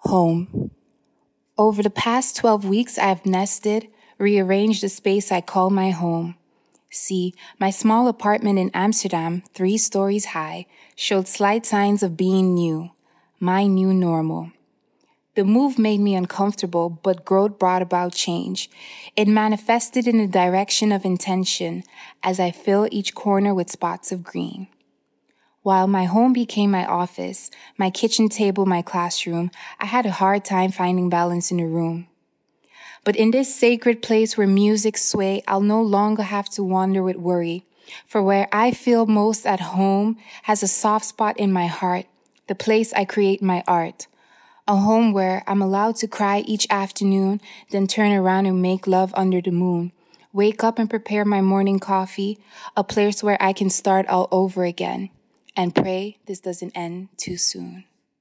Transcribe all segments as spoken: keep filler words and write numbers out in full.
Home. Over the past twelve weeks, I have nested, rearranged the space I call my home. See, my small apartment in Amsterdam, three stories high, showed slight signs of being new, my new normal. The move made me uncomfortable, but growth brought about change. It manifested in the direction of intention as I fill each corner with spots of green. While my home became my office, my kitchen table my classroom, I had a hard time finding balance in the room. But in this sacred place where music sway, I'll no longer have to wander with worry. For where I feel most at home has a soft spot in my heart, the place I create my art. A home where I'm allowed to cry each afternoon, then turn around and make love under the moon. Wake up and prepare my morning coffee, a place where I can start all over again. And pray this doesn't end too soon.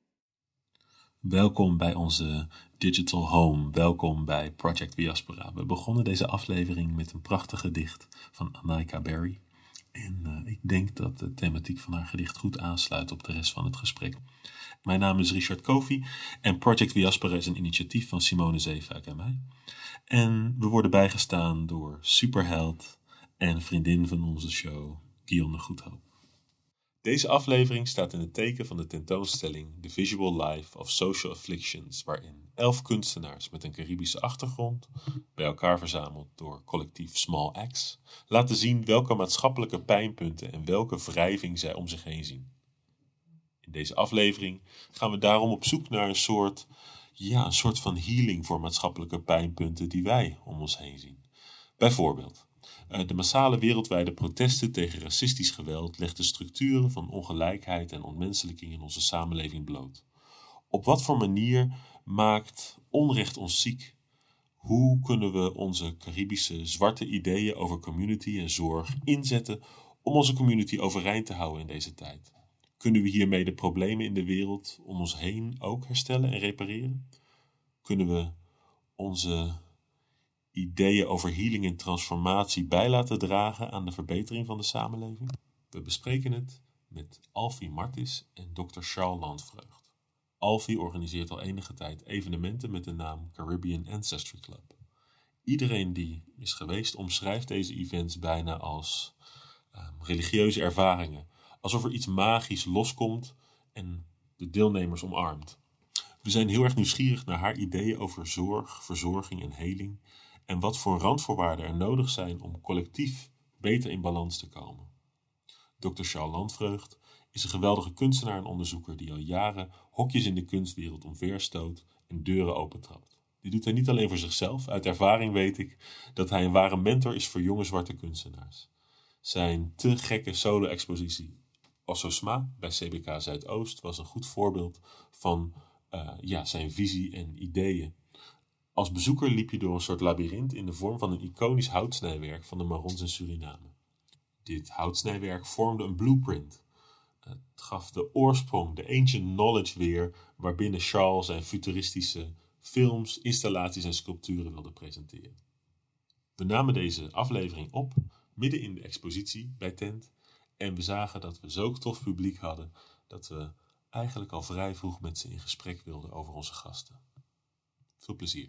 Welkom bij onze Digital Home. Welkom bij Project Diaspora. We begonnen deze aflevering met een prachtig gedicht van Anaïka Berry. En uh, ik denk dat de thematiek van haar gedicht goed aansluit op de rest van het gesprek. Mijn naam is Richard Kofi en Project Diaspora is een initiatief van Simone Zeefuik en mij. En we worden bijgestaan door superheld en vriendin van onze show, Gionne Goedhoop. Deze aflevering staat in het teken van de tentoonstelling The Visual Life of Social Afflictions, waarin elf kunstenaars met een Caribische achtergrond, bij elkaar verzameld door collectief Small Axe, laten zien welke maatschappelijke pijnpunten en welke wrijving zij om zich heen zien. In deze aflevering gaan we daarom op zoek naar een soort, ja, een soort van healing voor maatschappelijke pijnpunten die wij om ons heen zien. Bijvoorbeeld, de massale wereldwijde protesten tegen racistisch geweld legt de structuren van ongelijkheid en ontmenselijking in onze samenleving bloot. Op wat voor manier maakt onrecht ons ziek? Hoe kunnen we onze Caribische zwarte ideeën over community en zorg inzetten om onze community overeind te houden in deze tijd? Kunnen we hiermee de problemen in de wereld om ons heen ook herstellen en repareren? Kunnen we onze ideeën over healing en transformatie bij laten dragen aan de verbetering van de samenleving? We bespreken het met Alfie Martis en dokter Charles Landvreugd. Alfie organiseert al enige tijd evenementen met de naam Caribbean Ancestry Club. Iedereen die is geweest omschrijft deze events bijna als um, religieuze ervaringen, alsof er iets magisch loskomt en de deelnemers omarmt. We zijn heel erg nieuwsgierig naar haar ideeën over zorg, verzorging en heling en wat voor randvoorwaarden er nodig zijn om collectief beter in balans te komen. dokter Charles Landvreugd is een geweldige kunstenaar en onderzoeker die al jaren hokjes in de kunstwereld omverstoot en deuren opentrapt. Dit doet hij niet alleen voor zichzelf. Uit ervaring weet ik dat hij een ware mentor is voor jonge zwarte kunstenaars. Zijn te gekke solo-expositie Ososma bij C B K Zuidoost was een goed voorbeeld van uh, ja, zijn visie en ideeën. Als bezoeker liep je door een soort labyrint in de vorm van een iconisch houtsnijwerk van de Marons in Suriname. Dit houtsnijwerk vormde een blueprint. Het gaf de oorsprong, de ancient knowledge weer, waarbinnen Charles zijn futuristische films, installaties en sculpturen wilde presenteren. We namen deze aflevering op, midden in de expositie bij Tent, en we zagen dat we zo'n tof publiek hadden, dat we eigenlijk al vrij vroeg met ze in gesprek wilden over onze gasten. Veel plezier.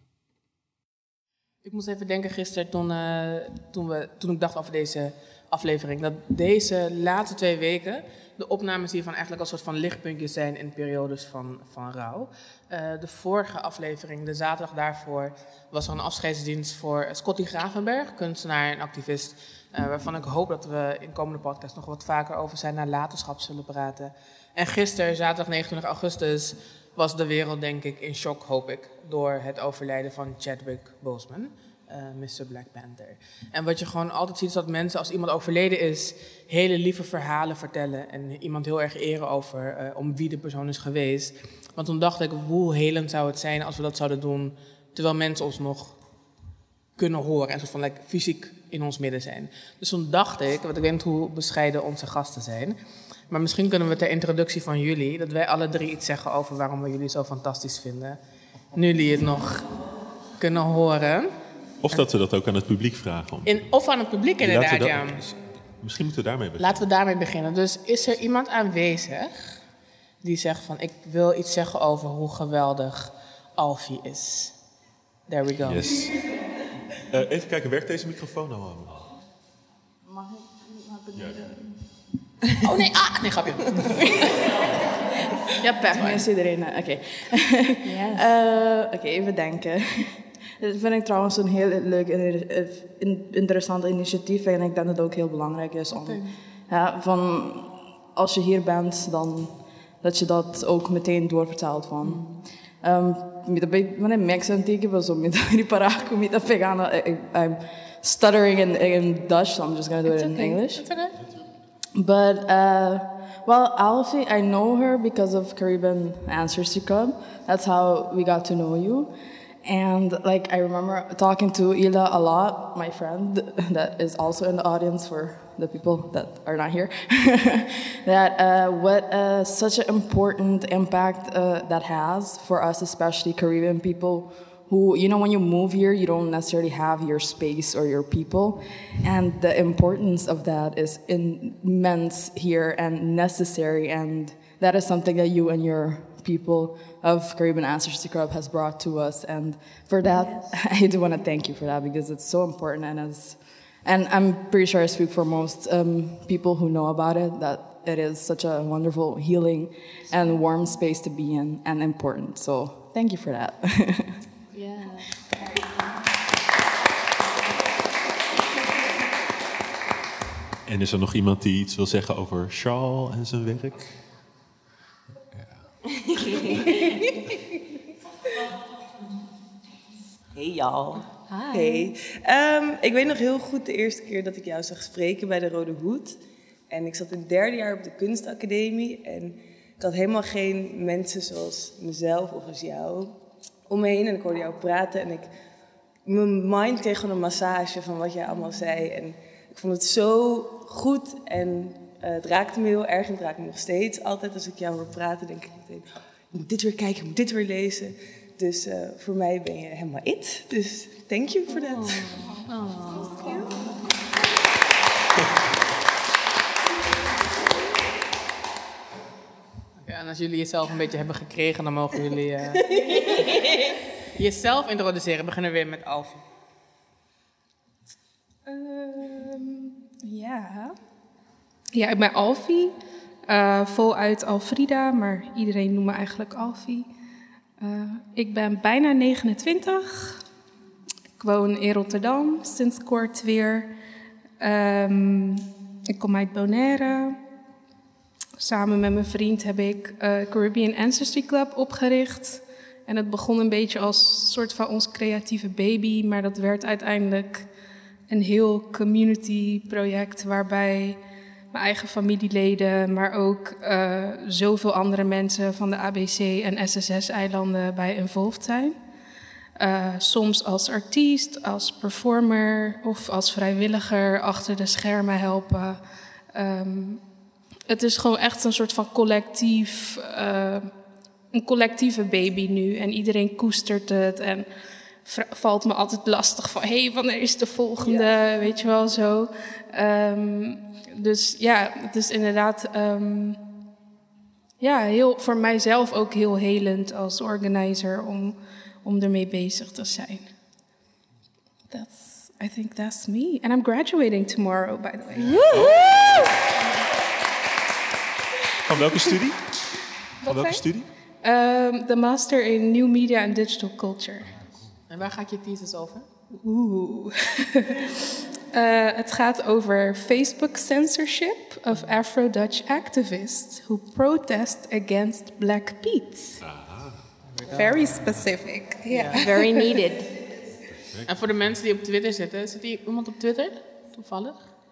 Ik moest even denken gisteren toen, uh, toen, we, toen ik dacht over deze aflevering, dat deze laatste twee weken de opnames hiervan eigenlijk als soort van lichtpuntjes zijn in periodes van, van rouw. Uh, de vorige aflevering, de zaterdag daarvoor, was er een afscheidsdienst voor Scotty Gravenberg, kunstenaar en activist, uh, waarvan ik hoop dat we in de komende podcast nog wat vaker over zijn nalatenschap zullen praten. En gisteren, zaterdag negenentwintig augustus, was de wereld denk ik in shock, hoop ik, door het overlijden van Chadwick Boseman, uh, mister Black Panther. En wat je gewoon altijd ziet is dat mensen, als iemand overleden is, hele lieve verhalen vertellen en iemand heel erg eren over uh, om wie de persoon is geweest. Want toen dacht ik, hoe helend zou het zijn als we dat zouden doen, terwijl mensen ons nog kunnen horen en soort van like, fysiek in ons midden zijn. Dus toen dacht ik, want ik weet niet hoe bescheiden onze gasten zijn, maar misschien kunnen we ter introductie van jullie, dat wij alle drie iets zeggen over waarom we jullie zo fantastisch vinden. Nu jullie het nog kunnen horen. Of dat we dat ook aan het publiek vragen. Om... In, of aan het publiek inderdaad, dat, ja. Misschien moeten we daarmee beginnen. Laten we daarmee beginnen. Dus is er iemand aanwezig die zegt van, ik wil iets zeggen over hoe geweldig Alfie is. There we go. Yes. Uh, even kijken, werkt deze microfoon nou al? Mag ik? Mag ik ja. Oh nee, ah! Nee, grapje. Ja, pech maar. Is iedereen? Oké. Okay. Yes. uh, Oké, okay, even denken. Dat vind ik trouwens een heel leuk en interessant initiatief. En ik denk dat het ook heel belangrijk is om... Ja, van, als je hier bent, dan dat je dat ook meteen doorvertelt van... Um, Wanneer mensen tegen zo met die paraku met pegana, I'm stuttering in, in Dutch, so I'm just gonna do it in okay. English. It's okay. But uh, well, Alfie, I know her because of Caribbean Ancestry Club. That's how we got to know you. And like I remember talking to Ila a lot, my friend that is also in the audience for the people that are not here, that uh, what uh, such an important impact uh, that has for us, especially Caribbean people who, you know, when you move here, you don't necessarily have your space or your people. And the importance of that is immense here and necessary. And that is something that you and your people of Caribbean Ancestry Club has brought to us. And for that, yes. I do want to thank you for that because it's so important. And as And I'm pretty sure I speak for most um, people who know about it, that it is such a wonderful, healing, and warm space to be in, and important. So thank you for that. Yeah. En is er nog iemand die iets wil zeggen over Charles en zijn werk? Ja. Hey y'all. Hi. Hey. Um, ik weet nog heel goed de eerste keer dat ik jou zag spreken bij de Rode Hoed. En ik zat in het derde jaar op de kunstacademie. En ik had helemaal geen mensen zoals mezelf of als jou om me heen. En ik hoorde jou praten en ik, mijn mind kreeg gewoon een massage van wat jij allemaal zei. En ik vond het zo goed en uh, het raakte me heel erg en het raakt me nog steeds. Altijd als ik jou hoor praten denk ik meteen, oh, ik moet dit weer kijken, ik moet dit weer lezen. Dus uh, voor mij ben je helemaal it. Dus thank you for that. Oh. Oh. Ja, en als jullie jezelf een beetje hebben gekregen, dan mogen jullie uh, jezelf introduceren. We beginnen weer met Alfie. Um, ja. Ja, ik ben Alfie. Uh, voluit Alfrida, maar iedereen noemt me eigenlijk Alfie. Uh, ik ben bijna negenentwintig. Ik woon in Rotterdam sinds kort weer. Um, ik kom uit Bonaire. Samen met mijn vriend heb ik uh, Caribbean Ancestry Club opgericht. En het begon een beetje als soort van ons creatieve baby, maar dat werd uiteindelijk een heel community project waarbij mijn eigen familieleden, maar ook uh, zoveel andere mensen van de A B C en S S S-eilanden bij involved zijn. Uh, soms als artiest, als performer of als vrijwilliger achter de schermen helpen. Um, het is gewoon echt een soort van collectief, uh, een collectieve baby nu. En iedereen koestert het en valt me altijd lastig van, hé, hey, wanneer is de volgende, ja. Weet je wel, zo. Um, dus ja, het is inderdaad um, ja, heel, voor mijzelf ook heel helend als organizer om, om ermee bezig te zijn. That's, I think that's me. And I'm graduating tomorrow, by the way. Woo-hoo! Van welke studie? Van welke studie? Um, de master in New Media and Digital Culture. En waar gaat je thesis over? Oeh. uh, het gaat over Facebook censorship of Afro-Dutch activists who protest against Black Pete. Aha. Very specific. Yeah. Yeah. Very needed. En voor de mensen die op Twitter zitten, zit hier iemand op Twitter? Toevallig?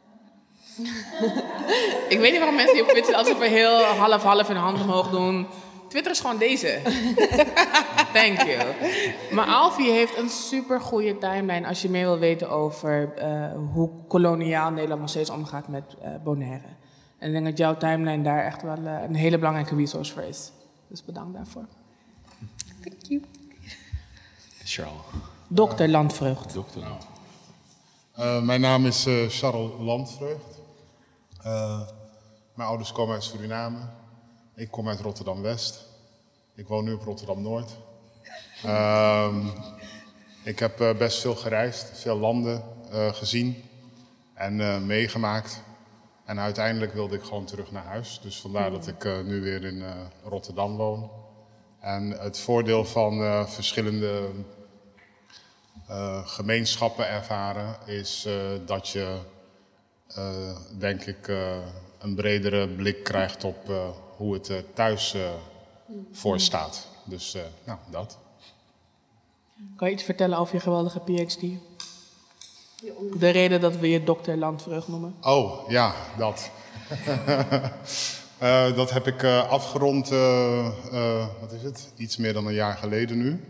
Ik weet niet waarom mensen die op Twitter alsof we heel half-half hun hand omhoog doen. Twitter is gewoon deze. Thank you. Maar Alfie heeft een super goede timeline als je meer wil weten over uh, hoe koloniaal Nederland nog steeds omgaat met uh, Bonaire. En ik denk dat jouw timeline daar echt wel uh, een hele belangrijke resource voor is. Dus bedankt daarvoor. Thank you. Charles. Dokter Landvreugd. Dokter Landvreugd. Uh, mijn naam is uh, Charles Landvreugd. Uh, mijn ouders komen uit Suriname. Ik kom uit Rotterdam-West. Ik woon nu op Rotterdam-Noord. Um, ik heb uh, best veel gereisd, veel landen uh, gezien en uh, meegemaakt. En uiteindelijk wilde ik gewoon terug naar huis. Dus vandaar dat ik uh, nu weer in uh, Rotterdam woon. En het voordeel van uh, verschillende uh, gemeenschappen ervaren is uh, dat je, uh, denk ik, uh, een bredere blik krijgt op uh, hoe het er thuis uh, voor staat. Dus uh, nou, dat. Kan je iets vertellen over je geweldige P H D? De reden dat we je dokter Landvreugd noemen. Oh, ja, dat. uh, dat heb ik uh, afgerond, uh, uh, wat is het? Iets meer dan een jaar geleden nu.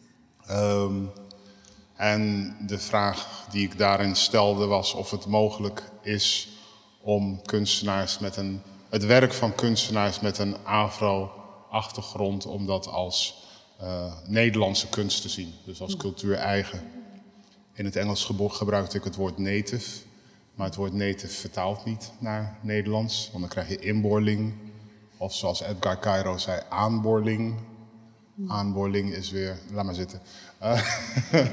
Um, en de vraag die ik daarin stelde was of het mogelijk is om kunstenaars met een, het werk van kunstenaars met een Afro-achtergrond, om dat als uh, Nederlandse kunst te zien. Dus als cultuur eigen. In het Engels gebruikte ik het woord native, maar het woord native vertaalt niet naar Nederlands, want dan krijg je inboorling, of zoals Edgar Cairo zei, aanboorling. Aanboorling is weer, laat maar zitten. Uh,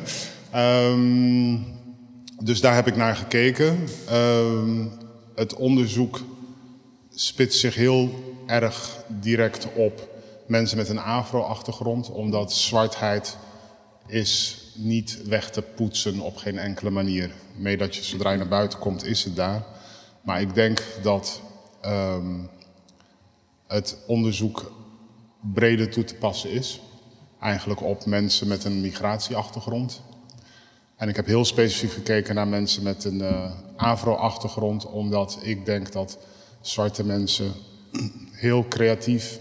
um, dus daar heb ik naar gekeken. Um, het onderzoek spitst zich heel erg direct op mensen met een Afro-achtergrond, omdat zwartheid is niet weg te poetsen op geen enkele manier. Mee dat je zodra je naar buiten komt, is het daar. Maar ik denk dat um, het onderzoek breder toe te passen is. Eigenlijk op mensen met een migratieachtergrond. En ik heb heel specifiek gekeken naar mensen met een uh, Afro-achtergrond, omdat ik denk dat zwarte mensen heel creatief,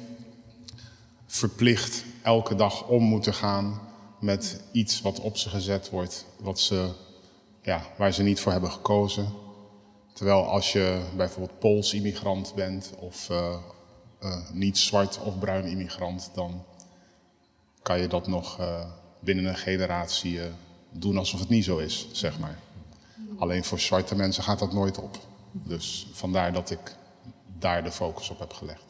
verplicht elke dag om moeten gaan met iets wat op ze gezet wordt, wat ze, ja, waar ze niet voor hebben gekozen. Terwijl als je bijvoorbeeld Pools immigrant bent of uh, uh, niet zwart of bruin immigrant, dan kan je dat nog uh, binnen een generatie uh, doen alsof het niet zo is, zeg maar. Alleen voor zwarte mensen gaat dat nooit op. Dus vandaar dat ik daar de focus op heb gelegd.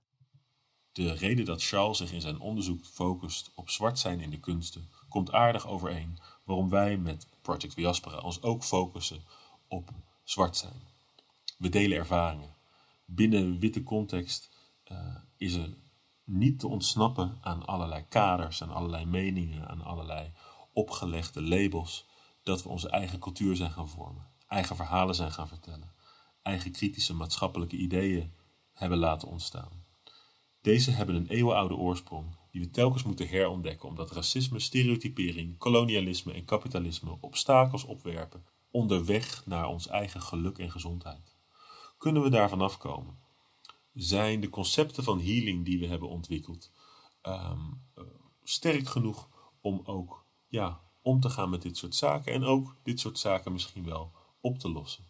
De reden dat Charles zich in zijn onderzoek focust op zwart zijn in de kunsten komt aardig overeen waarom wij met Project Diaspora ons ook focussen op zwart zijn. We delen ervaringen. Binnen een witte context uh, is er niet te ontsnappen aan allerlei kaders, aan allerlei meningen, aan allerlei opgelegde labels, dat we onze eigen cultuur zijn gaan vormen, eigen verhalen zijn gaan vertellen, eigen kritische maatschappelijke ideeën hebben laten ontstaan. Deze hebben een eeuwenoude oorsprong die we telkens moeten herontdekken omdat racisme, stereotypering, kolonialisme en kapitalisme obstakels opwerpen onderweg naar ons eigen geluk en gezondheid. Kunnen we daarvan afkomen? Zijn de concepten van healing die we hebben ontwikkeld um, uh, sterk genoeg om ook ja, om te gaan met dit soort zaken en ook dit soort zaken misschien wel op te lossen?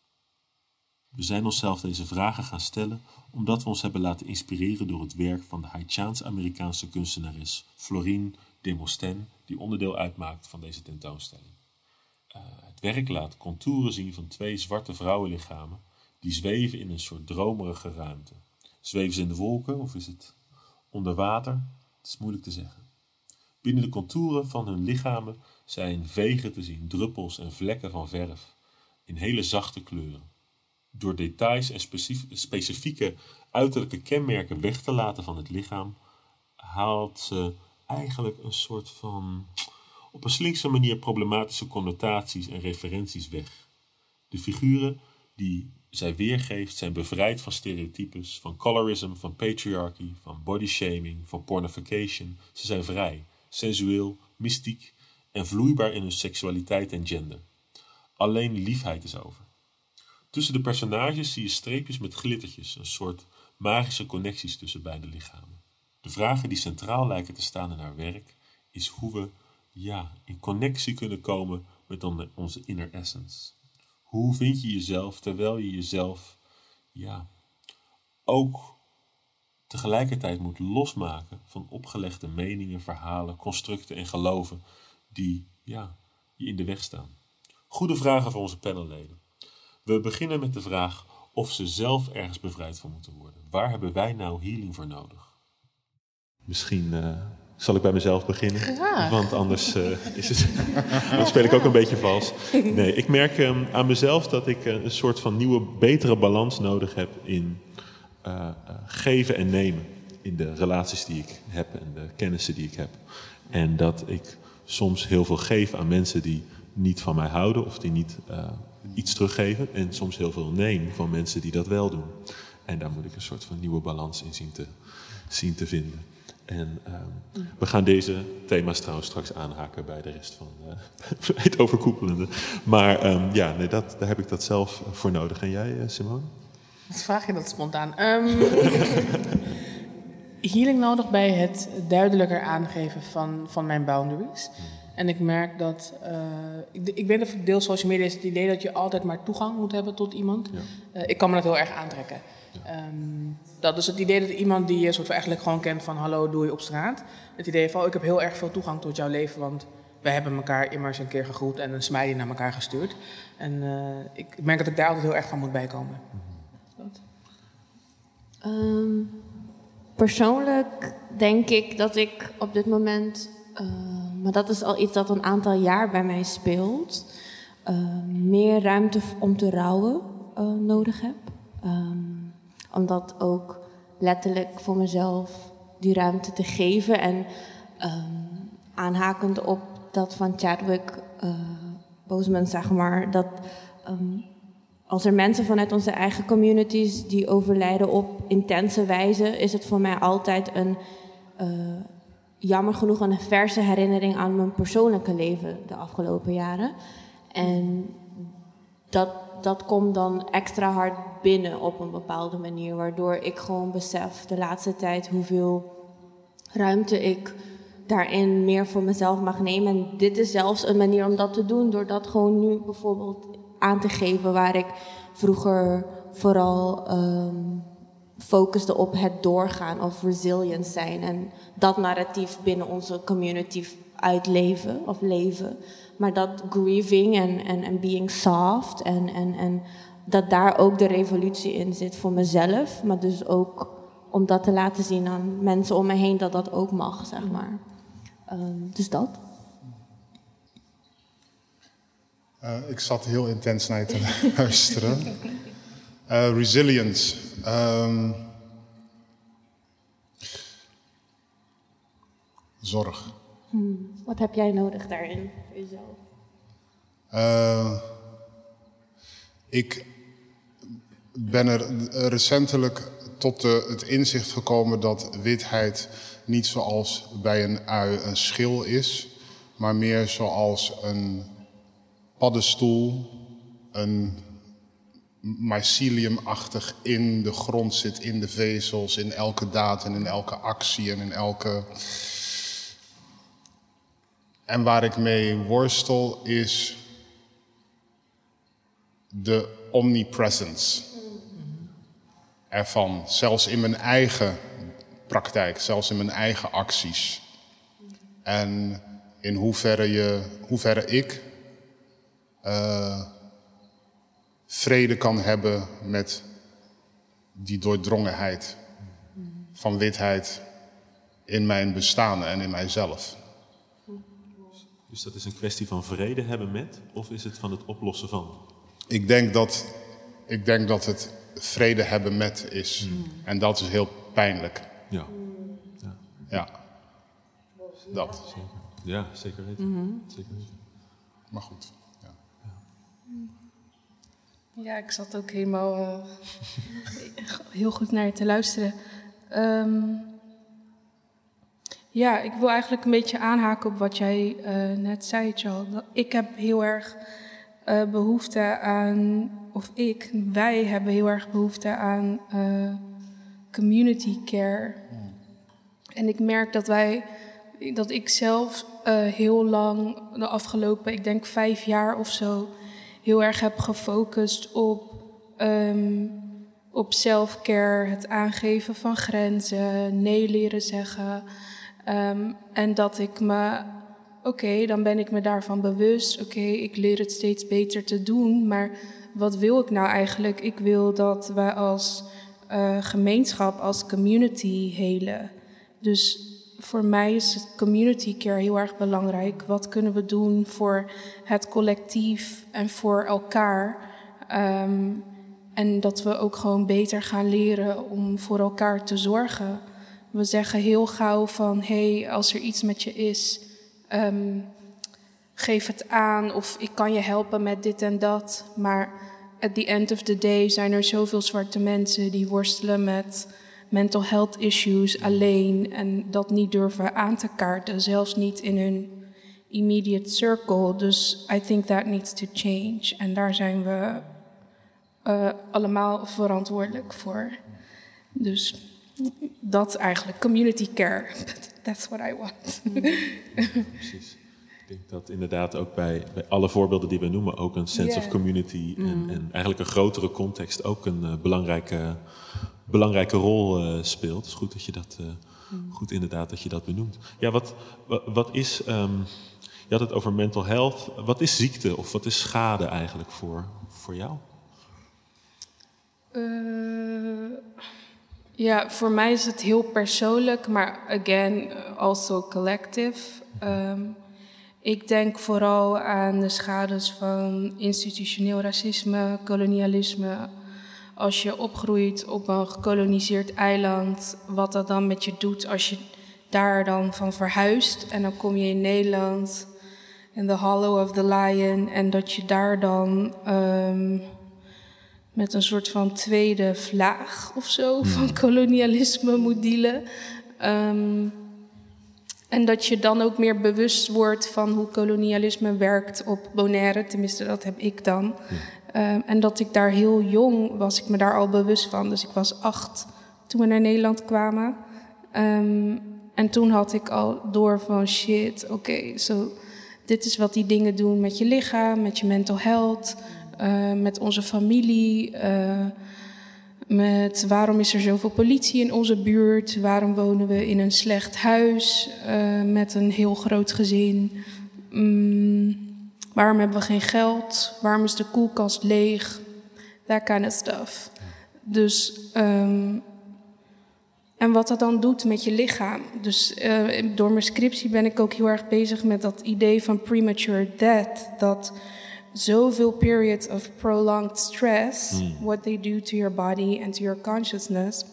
We zijn onszelf deze vragen gaan stellen omdat we ons hebben laten inspireren door het werk van de Haitiaans-Amerikaanse kunstenares Florine Demosthène, die onderdeel uitmaakt van deze tentoonstelling. Uh, het werk laat contouren zien van twee zwarte vrouwenlichamen die zweven in een soort dromerige ruimte. Zweven ze in de wolken of is het onder water? Het is moeilijk te zeggen. Binnen de contouren van hun lichamen zijn vegen te zien, druppels en vlekken van verf in hele zachte kleuren. Door details en specifieke uiterlijke kenmerken weg te laten van het lichaam, haalt ze eigenlijk een soort van op een slinkse manier problematische connotaties en referenties weg. De figuren die zij weergeeft zijn bevrijd van stereotypes, van colorism, van patriarchy, van bodyshaming, van pornification. Ze zijn vrij, sensueel, mystiek en vloeibaar in hun seksualiteit en gender. Alleen liefheid is over. Tussen de personages zie je streepjes met glittertjes, een soort magische connecties tussen beide lichamen. De vragen die centraal lijken te staan in haar werk is hoe we ja, in connectie kunnen komen met onze inner essence. Hoe vind je jezelf terwijl je jezelf ja, ook tegelijkertijd moet losmaken van opgelegde meningen, verhalen, constructen en geloven die ja, je in de weg staan. Goede vragen voor onze panelleden. We beginnen met de vraag of ze zelf ergens bevrijd van moeten worden. Waar hebben wij nou healing voor nodig? Misschien uh, Zal ik bij mezelf beginnen? Graag. Want anders uh, is het, dan speel ik ook een beetje vals. Nee, ik merk um, aan mezelf dat ik uh, een soort van nieuwe, betere balans nodig heb in uh, uh, geven en nemen. In de relaties die ik heb en de kennissen die ik heb. En dat ik soms heel veel geef aan mensen die niet van mij houden of die niet uh, iets teruggeven. En soms heel veel neem van mensen die dat wel doen. En daar moet ik een soort van nieuwe balans in zien te, zien te vinden. En um, we gaan deze thema's trouwens straks aanhaken bij de rest van uh, het overkoepelende. Maar um, ja, nee, dat, daar heb ik dat zelf voor nodig. En jij, uh, Simone? Wat vraag je dat spontaan? Um, healing nodig bij het duidelijker aangeven van, van mijn boundaries. En ik merk dat, uh, ik, ik weet of ik deel social media is het idee dat je altijd maar toegang moet hebben tot iemand. Ja. Uh, ik kan me dat heel erg aantrekken. Ja. Um, dat is het idee dat iemand die je soort van eigenlijk gewoon kent van hallo, doe je op straat. Het idee van oh, ik heb heel erg veel toegang tot jouw leven, want wij hebben elkaar immers een keer gegroet en een smiley naar elkaar gestuurd. En uh, ik merk dat ik daar altijd heel erg van moet bijkomen. Um, persoonlijk denk ik dat ik op dit moment, uh, maar dat is al iets dat een aantal jaar bij mij speelt, uh, meer ruimte om te rouwen uh, nodig heb. Um, omdat ook letterlijk voor mezelf die ruimte te geven. En um, aanhakend op dat van Chadwick uh, Boseman, zeg maar, dat um, als er mensen vanuit onze eigen communities die overlijden op intense wijze, is het voor mij altijd een, uh, jammer genoeg, een verse herinnering aan mijn persoonlijke leven de afgelopen jaren. En dat, dat komt dan extra hard binnen op een bepaalde manier, waardoor ik gewoon besef de laatste tijd hoeveel ruimte ik daarin meer voor mezelf mag nemen. En dit is zelfs een manier om dat te doen, door dat gewoon nu bijvoorbeeld aan te geven, waar ik vroeger vooral um, focuste op het doorgaan of resilient zijn en dat narratief binnen onze community uitleven of leven. Maar dat grieving en, en, en being soft en, en, en dat daar ook de revolutie in zit voor mezelf, maar dus ook om dat te laten zien aan mensen om me heen dat dat ook mag, zeg maar. Um, dus dat. Uh, ik zat heel intens naar je te luisteren. Uh, resilience. Um, zorg. Hmm. Wat heb jij nodig daarin voor jezelf? Uh, ik ben er recentelijk tot de, het inzicht gekomen dat witheid niet zoals bij een ui een schil is, maar meer zoals een paddenstoel, een myceliumachtig in de grond zit, in de vezels, in elke daad en in elke actie en in elke... En waar ik mee worstel is de omnipresence ervan, zelfs in mijn eigen praktijk, zelfs in mijn eigen acties. En in hoeverre, je, hoeverre ik uh, vrede kan hebben met die doordrongenheid van witheid in mijn bestaan en in mijzelf. Dus dat is een kwestie van vrede hebben met, of is het van het oplossen van? Ik denk dat, ik denk dat het vrede hebben met is. Mm. En dat is heel pijnlijk. Ja. Ja. Ja. Dat. Zeker. Ja, zeker weten. Mm-hmm. Zeker weten. Maar goed. Ja, ja ik zat ook helemaal uh, heel goed naar je te luisteren. Um, Ja, ik wil eigenlijk een beetje aanhaken op wat jij uh, net zei, Charles. Ik heb heel erg uh, behoefte aan, of ik, wij hebben heel erg behoefte aan uh, community care. En ik merk dat wij, dat ik zelf uh, heel lang, de afgelopen, ik denk vijf jaar of zo, heel erg heb gefocust op, um, op self-care, het aangeven van grenzen, nee leren zeggen. Um, en dat ik me, oké, okay, dan ben ik me daarvan bewust. Oké, okay, ik leer het steeds beter te doen. Maar wat wil ik nou eigenlijk? Ik wil dat we als uh, gemeenschap, als community helen. Dus voor mij is het community care heel erg belangrijk. Wat kunnen we doen voor het collectief en voor elkaar? Um, en dat we ook gewoon beter gaan leren om voor elkaar te zorgen. We zeggen heel gauw van, hé, hey, als er iets met je is, um, geef het aan. Of ik kan je helpen met dit en dat. Maar at the end of the day zijn er zoveel zwarte mensen die worstelen met mental health issues alleen en dat niet durven aan te kaarten, zelfs niet in hun immediate circle. Dus I think that needs to change. En daar zijn we uh, allemaal verantwoordelijk voor. Dus dat eigenlijk, community care. That's what I want. Precies. Ik denk dat inderdaad ook bij, bij alle voorbeelden die we noemen ook een sense Yeah. of community Mm. en, en eigenlijk een grotere context ook een uh, belangrijke, belangrijke rol uh, speelt. Het is goed dat je dat, uh, mm. goed inderdaad dat je dat benoemt. Ja, wat, wat, wat is, um, je had het over mental health. Wat is ziekte of wat is schade eigenlijk voor, voor jou? Uh, ja, voor mij is het heel persoonlijk, maar again, also collective. Um, ik denk vooral aan de schades van institutioneel racisme, kolonialisme. Als je opgroeit op een gekoloniseerd eiland, wat dat dan met je doet als je daar dan van verhuist. En dan kom je in Nederland, in the Hollow of the Lion. En dat je daar dan um, met een soort van tweede vlaag of zo van kolonialisme moet dealen. Um, En dat je dan ook meer bewust wordt van hoe kolonialisme werkt op Bonaire. Tenminste, dat heb ik dan. Ja. Um, en dat ik daar heel jong was, ik me daar al bewust van. Dus ik was acht toen we naar Nederland kwamen. Um, en toen had ik al door van shit, oké, okay, so, dit is wat die dingen doen met je lichaam, met je mental health, uh, met onze familie. Uh, Met waarom is er zoveel politie in onze buurt? Waarom wonen we in een slecht huis uh, met een heel groot gezin? Um, waarom hebben we geen geld? Waarom is de koelkast leeg? That kind of stuff. Dus, um, en wat dat dan doet met je lichaam. Dus uh, door mijn scriptie ben ik ook heel erg bezig met dat idee van premature death. Dat zoveel periods of prolonged stress, mm. what they do to your body and to your consciousness.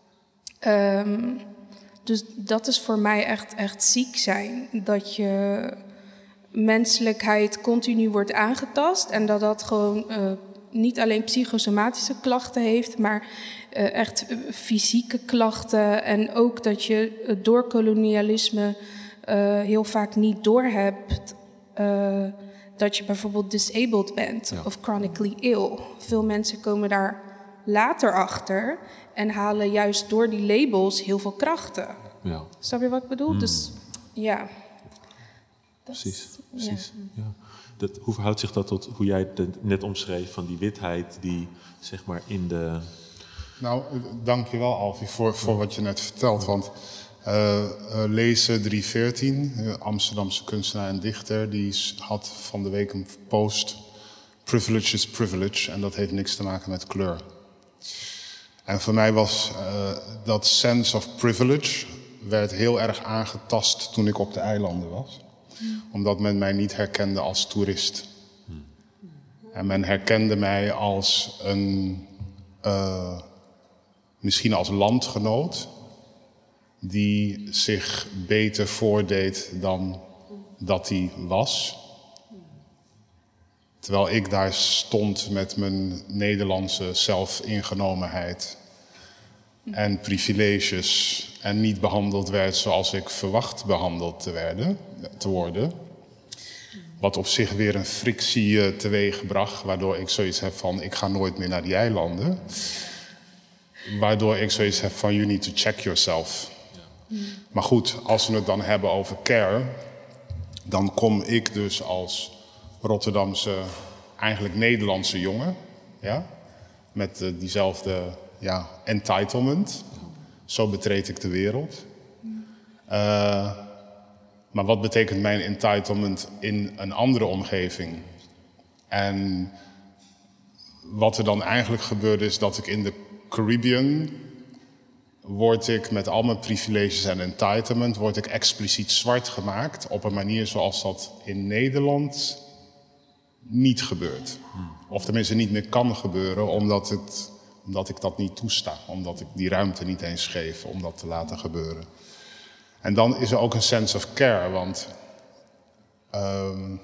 Um, dus dat is voor mij echt, echt ziek zijn. Dat je menselijkheid continu wordt aangetast en dat dat gewoon uh, niet alleen psychosomatische klachten heeft, maar uh, echt uh, fysieke klachten. En ook dat je uh, door kolonialisme uh, heel vaak niet doorhebt Uh, dat je bijvoorbeeld disabled bent ja. of chronically ill. Veel mensen komen daar later achter en halen juist door die labels heel veel krachten. Ja. Snap je wat ik bedoel? Mm. Dus ja. Precies, precies. Ja. Ja. Dat, hoe verhoudt zich dat tot hoe jij het net omschreef van die witheid die zeg maar in de... Nou, dank je wel Alfie voor, voor wat je net vertelt, want Uh, uh, Lezen drie veertien, uh, Amsterdamse kunstenaar en dichter, die had van de week een post, privilege is privilege, en dat heeft niks te maken met kleur. En voor mij was uh, dat sense of privilege werd heel erg aangetast toen ik op de eilanden was. Mm. Omdat men mij niet herkende als toerist. Mm. En men herkende mij als een, uh, misschien als landgenoot, die zich beter voordeed dan dat hij was. Terwijl ik daar stond met mijn Nederlandse zelfingenomenheid en privileges en niet behandeld werd zoals ik verwacht behandeld te, werden, te worden. Wat op zich weer een frictie teweegbracht, waardoor ik zoiets heb van ik ga nooit meer naar die eilanden. Waardoor ik zoiets heb van you need to check yourself. Maar goed, als we het dan hebben over care, dan kom ik dus als Rotterdamse, eigenlijk Nederlandse jongen, ja, met uh, diezelfde ja, entitlement. Zo betreed ik de wereld. Uh, maar wat betekent mijn entitlement in een andere omgeving? En wat er dan eigenlijk gebeurde is dat ik in de Caribbean word ik met al mijn privileges en entitlement, word ik expliciet zwart gemaakt op een manier zoals dat in Nederland niet gebeurt. Of tenminste niet meer kan gebeuren, omdat, het, omdat ik dat niet toesta. Omdat ik die ruimte niet eens geef om dat te laten gebeuren. En dan is er ook een sense of care, want um,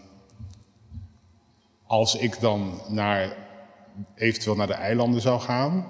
als ik dan naar, eventueel naar de eilanden zou gaan,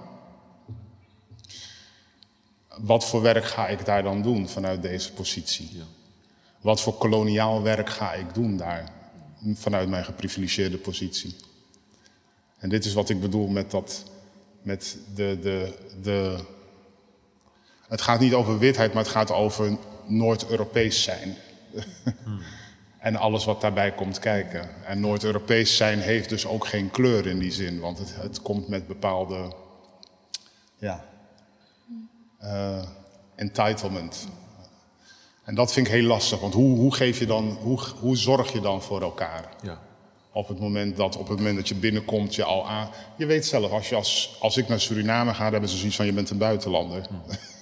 wat voor werk ga ik daar dan doen vanuit deze positie? Ja. Wat voor koloniaal werk ga ik doen daar vanuit mijn geprivilegeerde positie? En dit is wat ik bedoel met dat, met de, de, de... Het gaat niet over witheid, maar het gaat over Noord-Europees zijn. Hmm. En alles wat daarbij komt kijken. En Noord-Europees zijn heeft dus ook geen kleur in die zin, want het, het komt met bepaalde... Ja... Uh, entitlement. En dat vind ik heel lastig, want hoe, hoe, geef je dan, hoe, hoe zorg je dan voor elkaar? Ja. Op het moment dat, op het moment dat je binnenkomt, je al aan... Je weet zelf, als, je als, als ik naar Suriname ga, dan hebben ze zoiets van, je bent een buitenlander. Mm.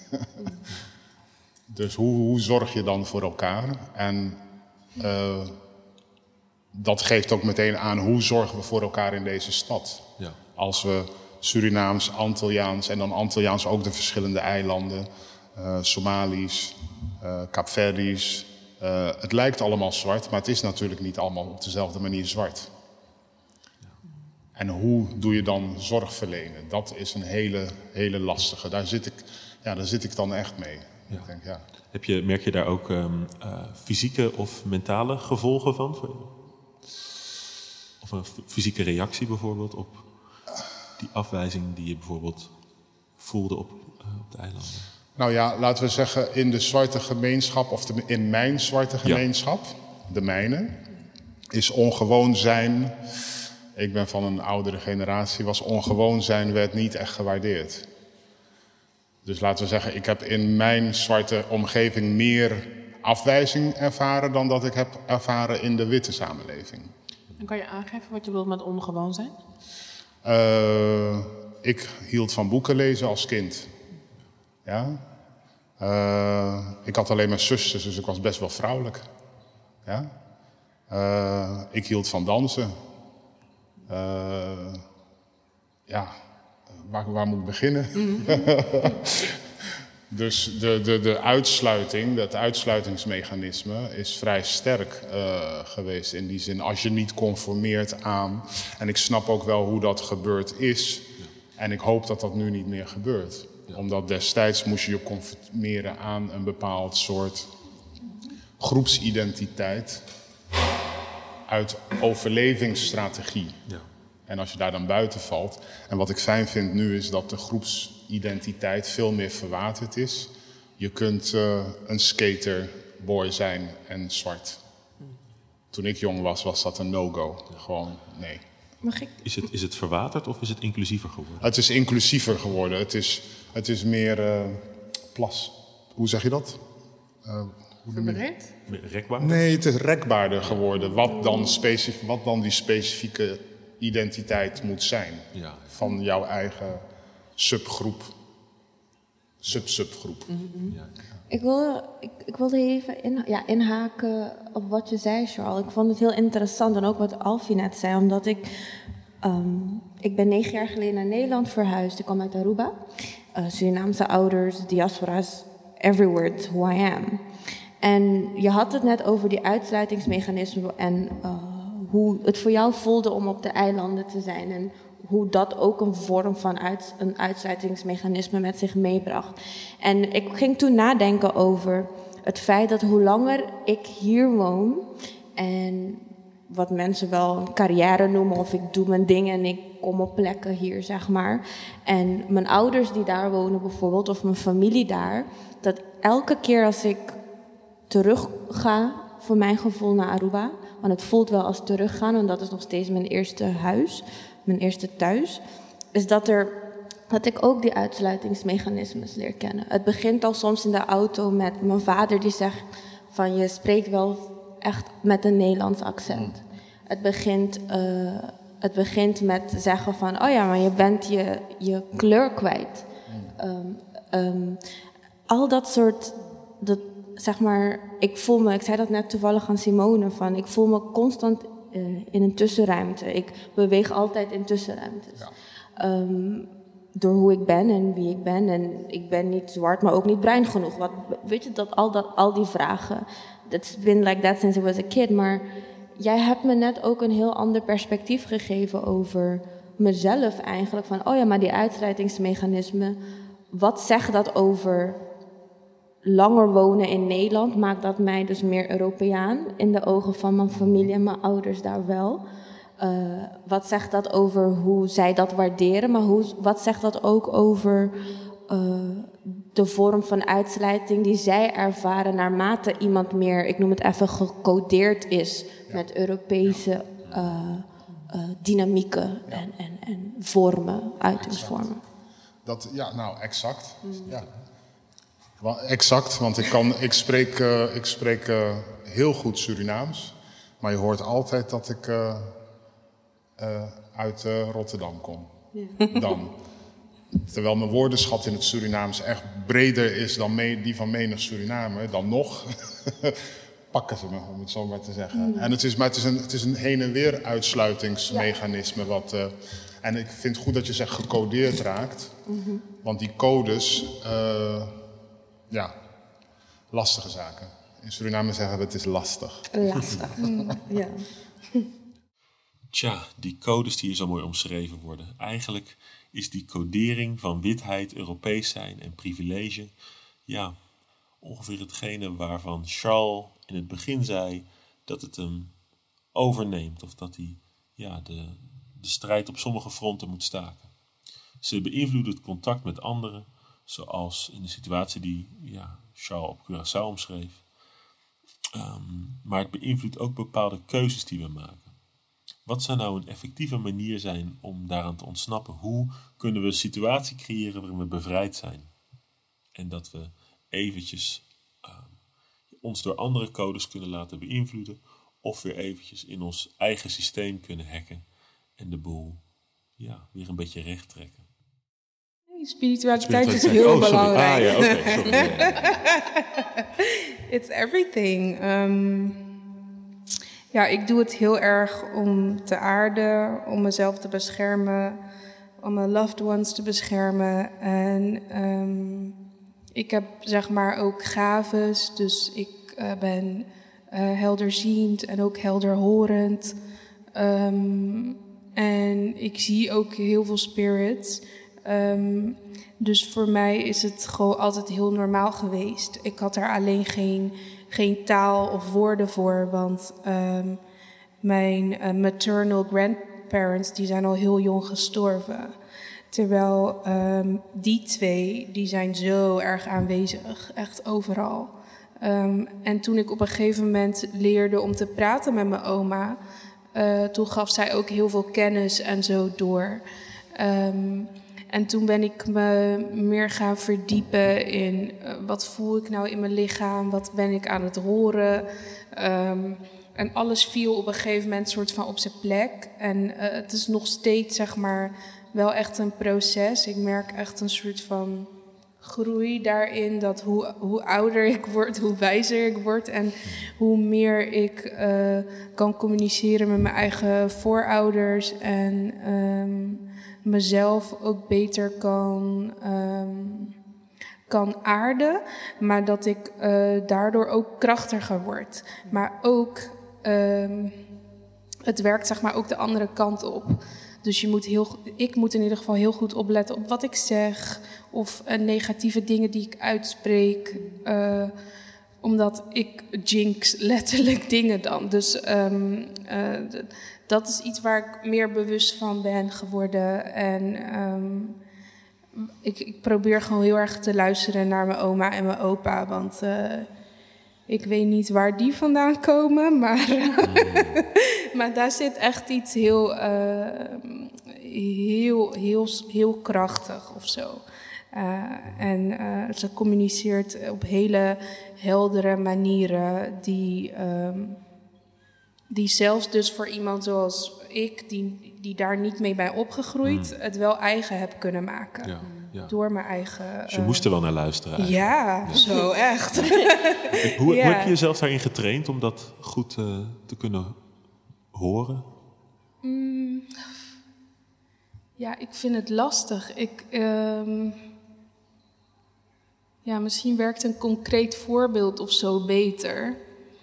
Dus hoe, hoe zorg je dan voor elkaar? En uh, dat geeft ook meteen aan, hoe zorgen we voor elkaar in deze stad? Ja. Als we Surinaams, Antilliaans en dan Antilliaans ook de verschillende eilanden, uh, Somalisch, uh, Kaapverdisch. Uh, het lijkt allemaal zwart, maar het is natuurlijk niet allemaal op dezelfde manier zwart. Ja. En hoe doe je dan zorg verlenen? Dat is een hele, hele lastige. Daar zit ik, ja, daar zit ik dan echt mee. Ja. Ik denk, ja. Heb je, merk je daar ook um, uh, fysieke of mentale gevolgen van? Of een fysieke reactie bijvoorbeeld op die afwijzing die je bijvoorbeeld voelde op, uh, op de eilanden? Nou ja, laten we zeggen in de zwarte gemeenschap, of de, in mijn zwarte gemeenschap, ja. De mijne, is ongewoon zijn, ik ben van een oudere generatie, was ongewoon zijn werd niet echt gewaardeerd. Dus laten we zeggen, ik heb in mijn zwarte omgeving meer afwijzing ervaren dan dat ik heb ervaren in de witte samenleving. En kan je aangeven wat je bedoelt met ongewoon zijn? Uh, ik hield van boeken lezen als kind. Ja? Uh, ik had alleen maar zusters, dus ik was best wel vrouwelijk. Ja? Uh, ik hield van dansen. Uh, ja, waar, waar moet ik beginnen? Mm-hmm. Dus de, de, de uitsluiting, het uitsluitingsmechanisme is vrij sterk uh, geweest in die zin. Als je niet conformeert aan, en ik snap ook wel hoe dat gebeurd is. En ik hoop dat dat nu niet meer gebeurt. Ja. Omdat destijds moest je je conformeren aan een bepaald soort groepsidentiteit uit overlevingsstrategie. Ja. En als je daar dan buiten valt. En wat ik fijn vind nu is dat de groepsidentiteit veel meer verwaterd is. Je kunt uh, een skaterboy zijn en zwart. Toen ik jong was, was dat een no-go. Gewoon nee. Mag ik? Is het, is het verwaterd of is het inclusiever geworden? Het is inclusiever geworden. Het is, het is meer uh, plas. Hoe zeg je dat? Uh, Verbreed? Rekbaarder? Nee, het is rekbaarder geworden. Wat dan, specif- wat dan die specifieke identiteit moet zijn. Ja. Van jouw eigen subgroep. Sub-subgroep. Mm-hmm. Ja. Ik wilde, ik, ik wilde even in, ja, inhaken op wat je zei, Charles. Ik vond het heel interessant en ook wat Alfie net zei. Omdat ik... Um, ik ben negen jaar geleden naar Nederland verhuisd. Ik kwam uit Aruba. Uh, Surinaamse ouders, diaspora's, everywhere, it's who I am. En je had het net over die uitsluitingsmechanismen en uh, hoe het voor jou voelde om op de eilanden te zijn. En hoe dat ook een vorm van uit, een uitsluitingsmechanisme met zich meebracht. En ik ging toen nadenken over het feit dat hoe langer ik hier woon en wat mensen wel een carrière noemen of ik doe mijn dingen en ik kom op plekken hier, zeg maar. En mijn ouders die daar wonen bijvoorbeeld, of mijn familie daar, dat elke keer als ik terug ga, voor mijn gevoel, naar Aruba, want het voelt wel als teruggaan, en dat is nog steeds mijn eerste huis, mijn eerste thuis, is dat, er, dat ik ook die uitsluitingsmechanismes leer kennen. Het begint al soms in de auto met mijn vader die zegt van je spreekt wel echt met een Nederlands accent. Het begint, uh, het begint met zeggen van oh ja, maar je bent je, je kleur kwijt. Um, Um, al dat soort, dat, zeg maar, ik voel me, ik zei dat net toevallig aan Simone, van ik voel me constant uh, in een tussenruimte. Ik beweeg altijd in tussenruimtes. Ja. Um, door hoe ik ben en wie ik ben. En ik ben niet zwart, maar ook niet bruin genoeg. Wat, weet je, dat al, dat, al die vragen. It's been like that since I was a kid. Maar jij hebt me net ook een heel ander perspectief gegeven over mezelf eigenlijk. Van, oh ja, maar die uitsluitingsmechanismen. Wat zegt dat over langer wonen in Nederland? Maakt dat mij dus meer Europeaan in de ogen van mijn familie en mijn ouders daar wel? Uh, wat zegt dat over hoe zij dat waarderen? Maar hoe, wat zegt dat ook over uh, de vorm van uitsluiting die zij ervaren naarmate iemand meer, ik noem het even, gecodeerd is ja. met Europese uh, uh, dynamieken ja. en, en, en vormen, uitingsvormen? Dat, ja, nou, exact. Mm. Ja. Well, exact, want ik, kan, ik spreek, uh, ik spreek uh, heel goed Surinaams. Maar je hoort altijd dat ik uh, uh, uit uh, Rotterdam kom. Ja. Dan. Terwijl mijn woordenschat in het Surinaams echt breder is dan me, die van menig Surinamer. Dan nog pakken ze me, om het zo maar te zeggen. Mm. En het is, maar het is een, het is een heen en weer uitsluitingsmechanisme. Ja. Wat, uh, en ik vind het goed dat je zegt gecodeerd raakt. Mm-hmm. Want die codes, uh, ja, lastige zaken. In Suriname zeggen we het is lastig. Lastig, mm, ja. Tja, die codes die hier zo mooi omschreven worden. Eigenlijk is die codering van witheid, Europees zijn en privilege, ja, ongeveer hetgene waarvan Charles in het begin zei dat het hem overneemt. Of dat hij ja, de, de strijd op sommige fronten moet staken. Ze beïnvloeden het contact met anderen, zoals in de situatie die ja, Charles op Curaçao omschreef. Um, maar het beïnvloedt ook bepaalde keuzes die we maken. Wat zou nou een effectieve manier zijn om daaraan te ontsnappen? Hoe kunnen we een situatie creëren waarin we bevrijd zijn? En dat we eventjes uh, ons door andere codes kunnen laten beïnvloeden. Of weer eventjes in ons eigen systeem kunnen hacken. En de boel ja, weer een beetje recht trekken. Spiritualiteit is heel oh, belangrijk. Ah, ja, okay, sorry. It's everything. Um, ja, ik doe het heel erg om te aarden, om mezelf te beschermen, om mijn loved ones te beschermen. En um, ik heb zeg maar ook gaves, dus ik uh, ben uh, helderziend en ook helderhorend. Um, en ik zie ook heel veel spirits. Um, dus voor mij is het gewoon altijd heel normaal geweest. Ik had er alleen geen, geen taal of woorden voor, want um, mijn uh, maternal grandparents die zijn al heel jong gestorven. Terwijl um, die twee, die zijn zo erg aanwezig, echt overal. Um, en toen ik op een gegeven moment leerde om te praten met mijn oma, uh, toen gaf zij ook heel veel kennis en zo door. Um, En toen ben ik me meer gaan verdiepen in uh, wat voel ik nou in mijn lichaam, wat ben ik aan het horen. Um, en alles viel op een gegeven moment soort van op zijn plek. En uh, het is nog steeds zeg maar wel echt een proces. Ik merk echt een soort van groei daarin, dat hoe, hoe ouder ik word, hoe wijzer ik word. En hoe meer ik uh, kan communiceren met mijn eigen voorouders en Um, mezelf ook beter kan, um, kan aarden, maar dat ik uh, daardoor ook krachtiger word. Maar ook, um, het werkt zeg maar ook de andere kant op. Dus je moet heel, ik moet in ieder geval heel goed opletten op wat ik zeg, of uh, negatieve dingen die ik uitspreek, uh, omdat ik jinx letterlijk dingen dan. Dus um, uh, d- dat is iets waar ik meer bewust van ben geworden. En um, ik, ik probeer gewoon heel erg te luisteren naar mijn oma en mijn opa. Want uh, ik weet niet waar die vandaan komen. Maar, maar daar zit echt iets heel, uh, heel, heel, heel krachtig of zo. Uh, en uh, ze communiceert op hele heldere manieren die Um, die zelfs dus voor iemand zoals ik, die, die daar niet mee bij opgegroeid, mm. het wel eigen heb kunnen maken. Ja, ja. Door mijn eigen... Dus je uh, moest er wel naar luisteren eigenlijk. Ja, ja. Zo echt. hoe, ja. hoe heb je jezelf daarin getraind om dat goed uh, te kunnen horen? Mm, ja, ik vind het lastig. Ik... Um, Ja, misschien werkt een concreet voorbeeld of zo beter.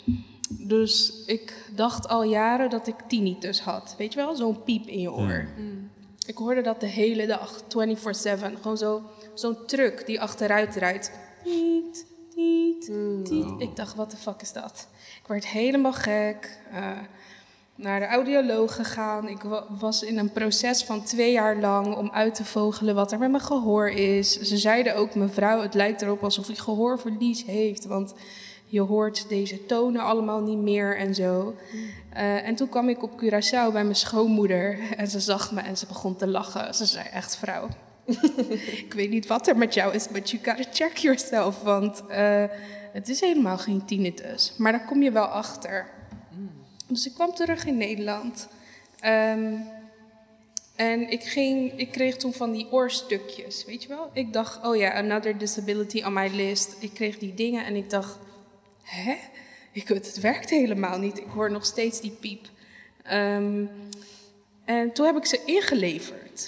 Dus ik dacht al jaren dat ik tinnitus had. Weet je wel, zo'n piep in je oor. Mm. Ik hoorde dat de hele dag, vierentwintig zeven. Gewoon zo, zo'n truck die achteruit rijdt. Tiet, tiet, tiet. Mm. Ik dacht, wat de fuck is dat? Ik werd helemaal gek. Uh, naar de audioloog gegaan. Ik wa- was in een proces van twee jaar lang om uit te vogelen wat er met mijn gehoor is. Ze zeiden ook, mevrouw, het lijkt erop alsof u gehoorverlies heeft, want je hoort deze tonen allemaal niet meer en zo. Uh, en toen kwam ik op Curaçao bij mijn schoonmoeder en ze zag me en ze begon te lachen. Ze zei, echt vrouw, ik weet niet wat er met jou is, but you gotta check yourself, want uh, het is helemaal geen tinnitus. Maar daar kom je wel achter. Dus ik kwam terug in Nederland. Um, en ik, ging, ik kreeg toen van die oorstukjes, weet je wel? Ik dacht, oh ja, another disability on my list. Ik kreeg die dingen en ik dacht, hè? Ik, het werkt helemaal niet. Ik hoor nog steeds die piep. Um, en toen heb ik ze ingeleverd.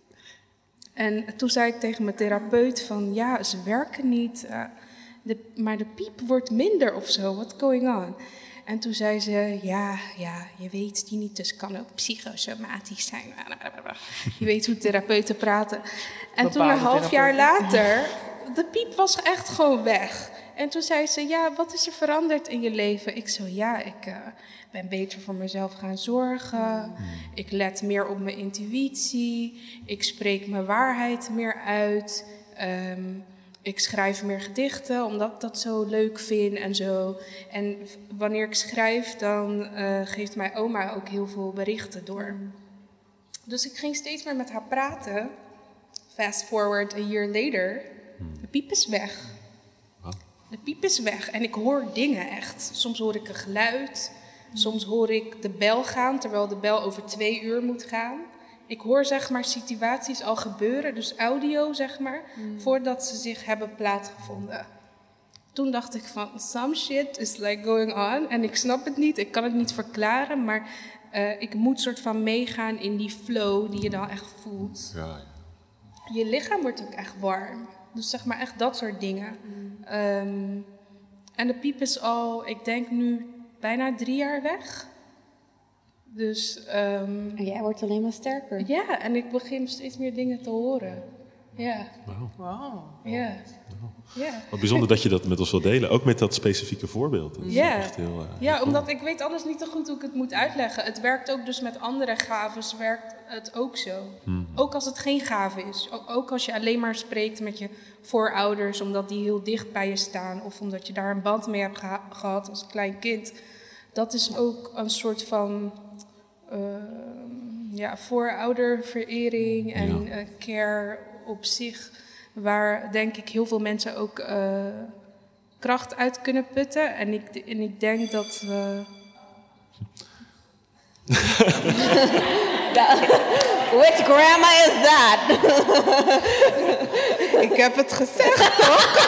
En toen zei ik tegen mijn therapeut van, ja, ze werken niet. Uh, de, maar de piep wordt minder of zo. What's going on? En toen zei ze, ja, ja, je weet, tinnitus kan ook psychosomatisch zijn. Je weet hoe therapeuten praten. En toen een half jaar later, de piep was echt gewoon weg. En toen zei ze, ja, wat is er veranderd in je leven? Ik zo, ja, ik uh, ben beter voor mezelf gaan zorgen. Ik let meer op mijn intuïtie. Ik spreek mijn waarheid meer uit. Um, Ik schrijf meer gedichten, omdat ik dat zo leuk vind en zo. En wanneer ik schrijf, dan uh, geeft mijn oma ook heel veel berichten door. Dus ik ging steeds meer met haar praten. Fast forward a year later. De piep is weg. De piep is weg en ik hoor dingen echt. Soms hoor ik een geluid. Soms hoor ik de bel gaan, terwijl de bel over twee uur moet gaan. Ik hoor zeg maar situaties al gebeuren, dus audio zeg maar, mm. voordat ze zich hebben plaatsgevonden. Toen dacht ik van, some shit is like going on en ik snap het niet, ik kan het niet verklaren, maar uh, ik moet soort van meegaan in die flow die je dan echt voelt. Ja, ja. Je lichaam wordt ook echt warm, dus zeg maar echt dat soort dingen. Mm. Um, en de piep is al, ik denk nu bijna drie jaar weg. Dus, um, en jij wordt alleen maar sterker. Ja, en ik begin steeds meer dingen te horen. Ja. Wauw. Wow. Ja. Wow. Ja. Wat bijzonder dat je dat met ons wilt delen. Ook met dat specifieke voorbeeld. Dat is ja. echt heel, uh, ja, heel omdat cool. ik weet anders niet zo goed hoe ik het moet uitleggen. Het werkt ook dus met andere gaves, werkt het ook zo. Hmm. Ook als het geen gave is. Ook als je alleen maar spreekt met je voorouders, omdat die heel dicht bij je staan. Of omdat je daar een band mee hebt geha- gehad als klein kind. Dat is ook een soort van uh, ja, voorouderverering en ja. uh, care op zich, waar denk ik heel veel mensen ook uh, kracht uit kunnen putten. En ik, en ik denk dat we... Which grandma is that? Ik heb het gezegd, toch?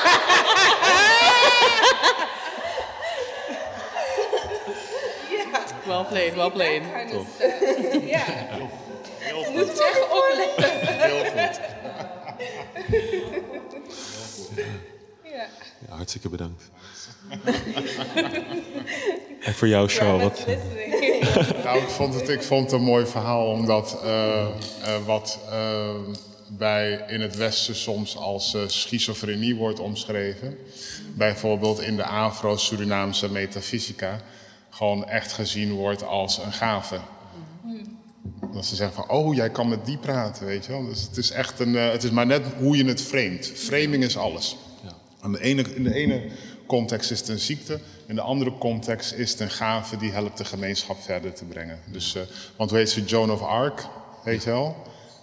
Well played, well played. Tof. Uh, ja. Heel goed. Moet je echt opletten. Heel goed. Ja. Ja, hartstikke bedankt. En voor jou, Charles, wat... Nou, ik vond het, ik vond het een mooi verhaal, omdat uh, uh, wat uh, bij in het Westen soms als uh, schizofrenie wordt omschreven, bijvoorbeeld in de Afro-Surinaamse metafysica, gewoon echt gezien wordt als een gave. Dat ze zeggen van, oh, jij kan met die praten, weet je wel. Dus het is echt een, uh, het is maar net hoe je het framet. Framing is alles. Ja. Aan de ene, in de ene context is het een ziekte, in de andere context is het een gave die helpt de gemeenschap verder te brengen. Dus, uh, want hoe heet ze, Joan of Arc, weet je wel?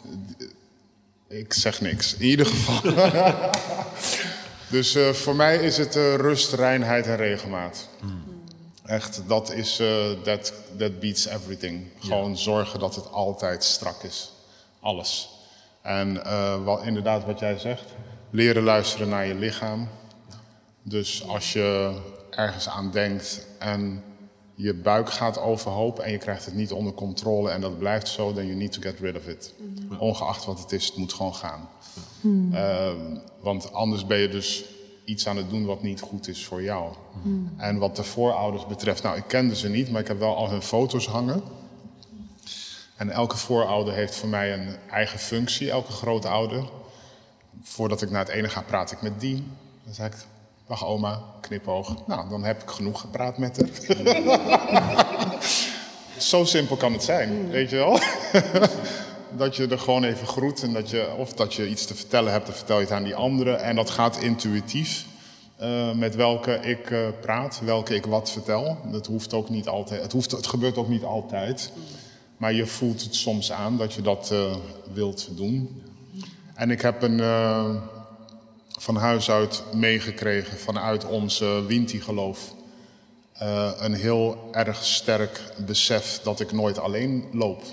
Ik zeg niks, in ieder geval. Dus uh, voor mij is het uh, rust, reinheid en regelmaat. Hmm. Echt, dat is, uh, that, that beats everything. Gewoon ja. zorgen dat het altijd strak is. Alles. En uh, wat, inderdaad wat jij zegt, leren luisteren naar je lichaam. Dus als je ergens aan denkt en je buik gaat overhoop en je krijgt het niet onder controle en dat blijft zo, then you need to get rid of it. Mm-hmm. Ongeacht wat het is, het moet gewoon gaan. Mm. Uh, want anders ben je dus iets aan het doen wat niet goed is voor jou. Mm. En wat de voorouders betreft, nou ik kende ze niet, maar ik heb wel al hun foto's hangen. En elke voorouder heeft voor mij een eigen functie, elke grootouder. Voordat ik naar het ene ga, praat ik met die. Dan zeg ik, dag oma, knipoog. Nou, dan heb ik genoeg gepraat met haar. Zo simpel kan het zijn, weet je wel? Dat je er gewoon even groet en dat je, of dat je iets te vertellen hebt, dan vertel je het aan die anderen. En dat gaat intuïtief uh, met welke ik uh, praat, welke ik wat vertel. Dat hoeft ook niet altijd, het, hoeft, het gebeurt ook niet altijd. Maar je voelt het soms aan dat je dat uh, wilt doen. En ik heb een, uh, van huis uit meegekregen, vanuit onze Winti-geloof, uh, een heel erg sterk besef dat ik nooit alleen loop.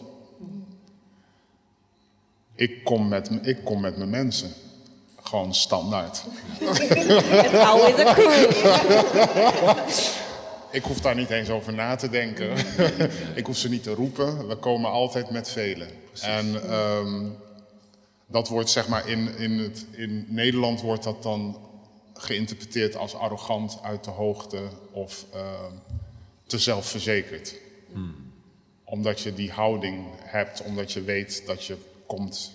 Ik kom met, ik kom met mijn mensen. Gewoon standaard. It's always a crew. Ik hoef daar niet eens over na te denken. Ik hoef ze niet te roepen. We komen altijd met velen. Precies. En um, dat wordt zeg maar in, in, het, in Nederland wordt dat dan geïnterpreteerd als arrogant, uit de hoogte of uh, te zelfverzekerd. Hmm. Omdat je die houding hebt, omdat je weet dat je komt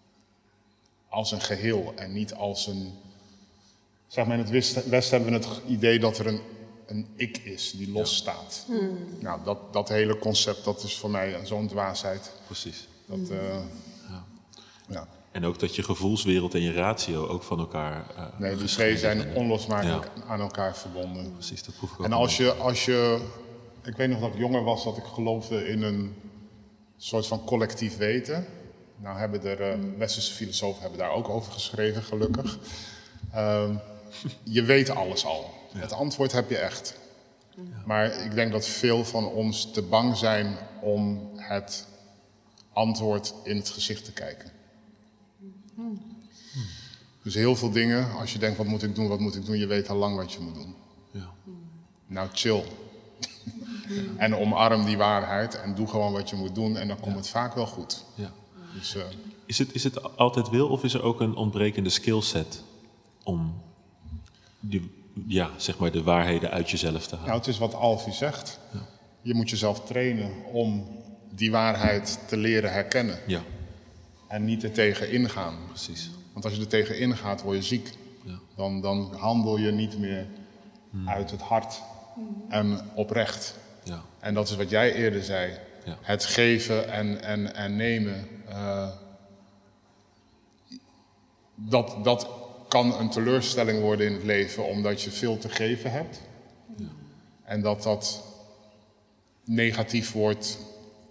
als een geheel en niet als een... Zeg maar in het Westen hebben we het idee dat er een, een ik is die losstaat. Ja. Hmm. Nou, dat, dat hele concept, dat is voor mij zo'n dwaasheid. Precies. Dat, uh, ja. Ja. En ook dat je gevoelswereld en je ratio ook van elkaar... Uh, nee, de twee zijn onlosmakelijk ja. aan elkaar verbonden. Precies, dat proef ik ook. En als je, als je... Ik weet nog dat ik jonger was, dat ik geloofde in een soort van collectief weten. Nou hebben er, uh, westerse filosofen hebben daar ook over geschreven, gelukkig. Uh, je weet alles al. Ja. Het antwoord heb je echt. Ja. Maar ik denk dat veel van ons te bang zijn om het antwoord in het gezicht te kijken. Hmm. Dus heel veel dingen, als je denkt wat moet ik doen, wat moet ik doen, je weet al lang wat je moet doen. Ja. Nou, chill. Ja. En omarm die waarheid en doe gewoon wat je moet doen en dan komt ja. het vaak wel goed. Ja. Dus, uh, is, het, is het altijd wil of is er ook een ontbrekende skillset om die, ja, zeg maar de waarheden uit jezelf te halen? Nou, het is wat Alfie zegt. Ja. Je moet jezelf trainen om die waarheid te leren herkennen. Ja. En niet er tegen ingaan. Precies. Want als je er tegen ingaat, word je ziek. Ja. Dan, dan handel je niet meer hmm. uit het hart en oprecht. Ja. En dat is wat jij eerder zei. Ja. Het geven en, en, en nemen. Uh, dat, dat kan een teleurstelling worden in het leven, omdat je veel te geven hebt. Ja. En dat dat negatief wordt...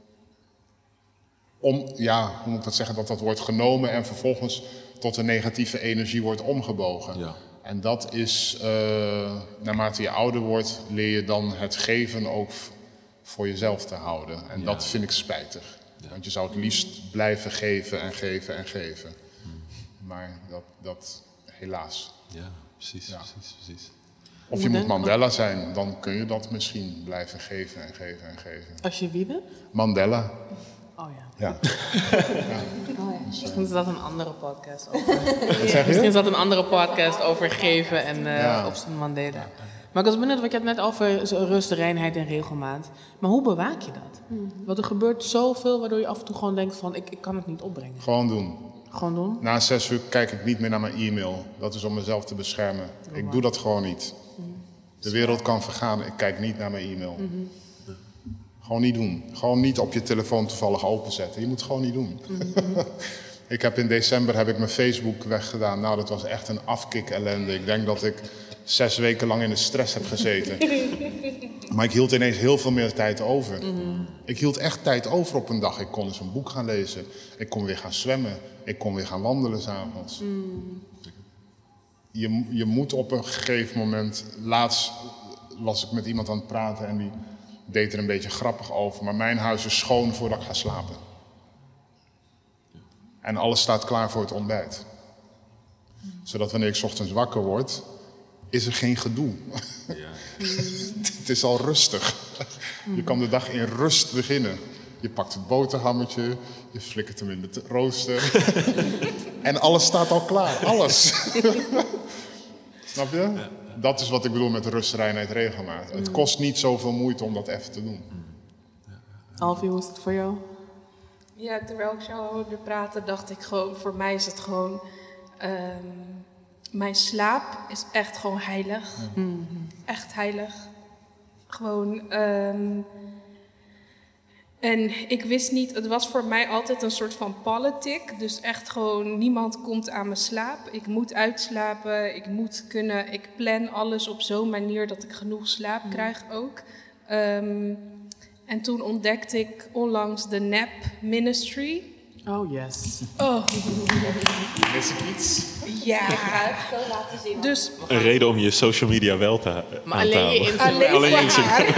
Om, ja, hoe moet ik dat zeggen? Dat dat wordt genomen en vervolgens tot een negatieve energie wordt omgebogen. Ja. En dat is, uh, naarmate je ouder wordt, leer je dan het geven ook voor jezelf te houden. En ja. dat vind ik spijtig. Ja. Want je zou het liefst blijven geven en geven en geven. Hmm. Maar dat, dat helaas. Ja, precies, ja. precies, precies. Of je moet Mandela zijn, dan kun je dat misschien blijven geven en geven en geven. Als je wie bent? Mandela. Oh ja. Ja. ja. Oh, ja. Misschien is dat een andere podcast over. Wat zeg je? Misschien is dat een andere podcast over geven en uh, ja. op zijn Mandela. Maar ik was benieuwd, wat je had net over rust, reinheid en regelmaat. Maar hoe bewaak je dat? Mm-hmm. Want er gebeurt zoveel waardoor je af en toe gewoon denkt van ik, ik kan het niet opbrengen. Gewoon doen. Gewoon doen? Na zes uur kijk ik niet meer naar mijn e-mail. Dat is om mezelf te beschermen. Oh, ik doe dat gewoon niet. Mm-hmm. De wereld kan vergaan, ik kijk niet naar mijn e-mail. Mm-hmm. Gewoon niet doen. Gewoon niet op je telefoon toevallig openzetten. Je moet het gewoon niet doen. Mm-hmm. Ik heb in december heb ik mijn Facebook weggedaan. Nou, dat was echt een afkik ellende. Ik denk dat ik zes weken lang in de stress heb gezeten. Maar ik hield ineens heel veel meer tijd over. Mm-hmm. Ik hield echt tijd over op een dag. Ik kon eens een boek gaan lezen. Ik kon weer gaan zwemmen. Ik kon weer gaan wandelen 's avonds. Mm. Je, je moet op een gegeven moment... Laatst was ik met iemand aan het praten en die deed er een beetje grappig over. Maar mijn huis is schoon voordat ik ga slapen. En alles staat klaar voor het ontbijt. Zodat wanneer ik 's ochtends wakker word, is er geen gedoe. Ja. Het is al rustig. Je kan de dag in rust beginnen. Je pakt het boterhammetje, je flikkert hem in de rooster. En alles staat al klaar. Alles. Snap je? Ja. Dat is wat ik bedoel met rust, reinheid, regelmaat. Het kost niet zoveel moeite om dat even te doen. Alfie, hoe is het voor jou? Ja, terwijl ik jou hoorde praten, dacht ik gewoon, voor mij is het gewoon, um, mijn slaap is echt gewoon heilig. Mm-hmm. Echt heilig. Gewoon, um, en ik wist niet, het was voor mij altijd een soort van politic. Dus echt gewoon, niemand komt aan mijn slaap. Ik moet uitslapen, ik moet kunnen, ik plan alles op zo'n manier dat ik genoeg slaap mm. krijg ook. Um, En toen ontdekte ik onlangs de Nap Ministry. Oh, yes. Oh. Is ik iets? Ja. Zo laten zien. Dus, een reden om je social media wel te maar aan te halen. Alleen, alleen, alleen je Instagram.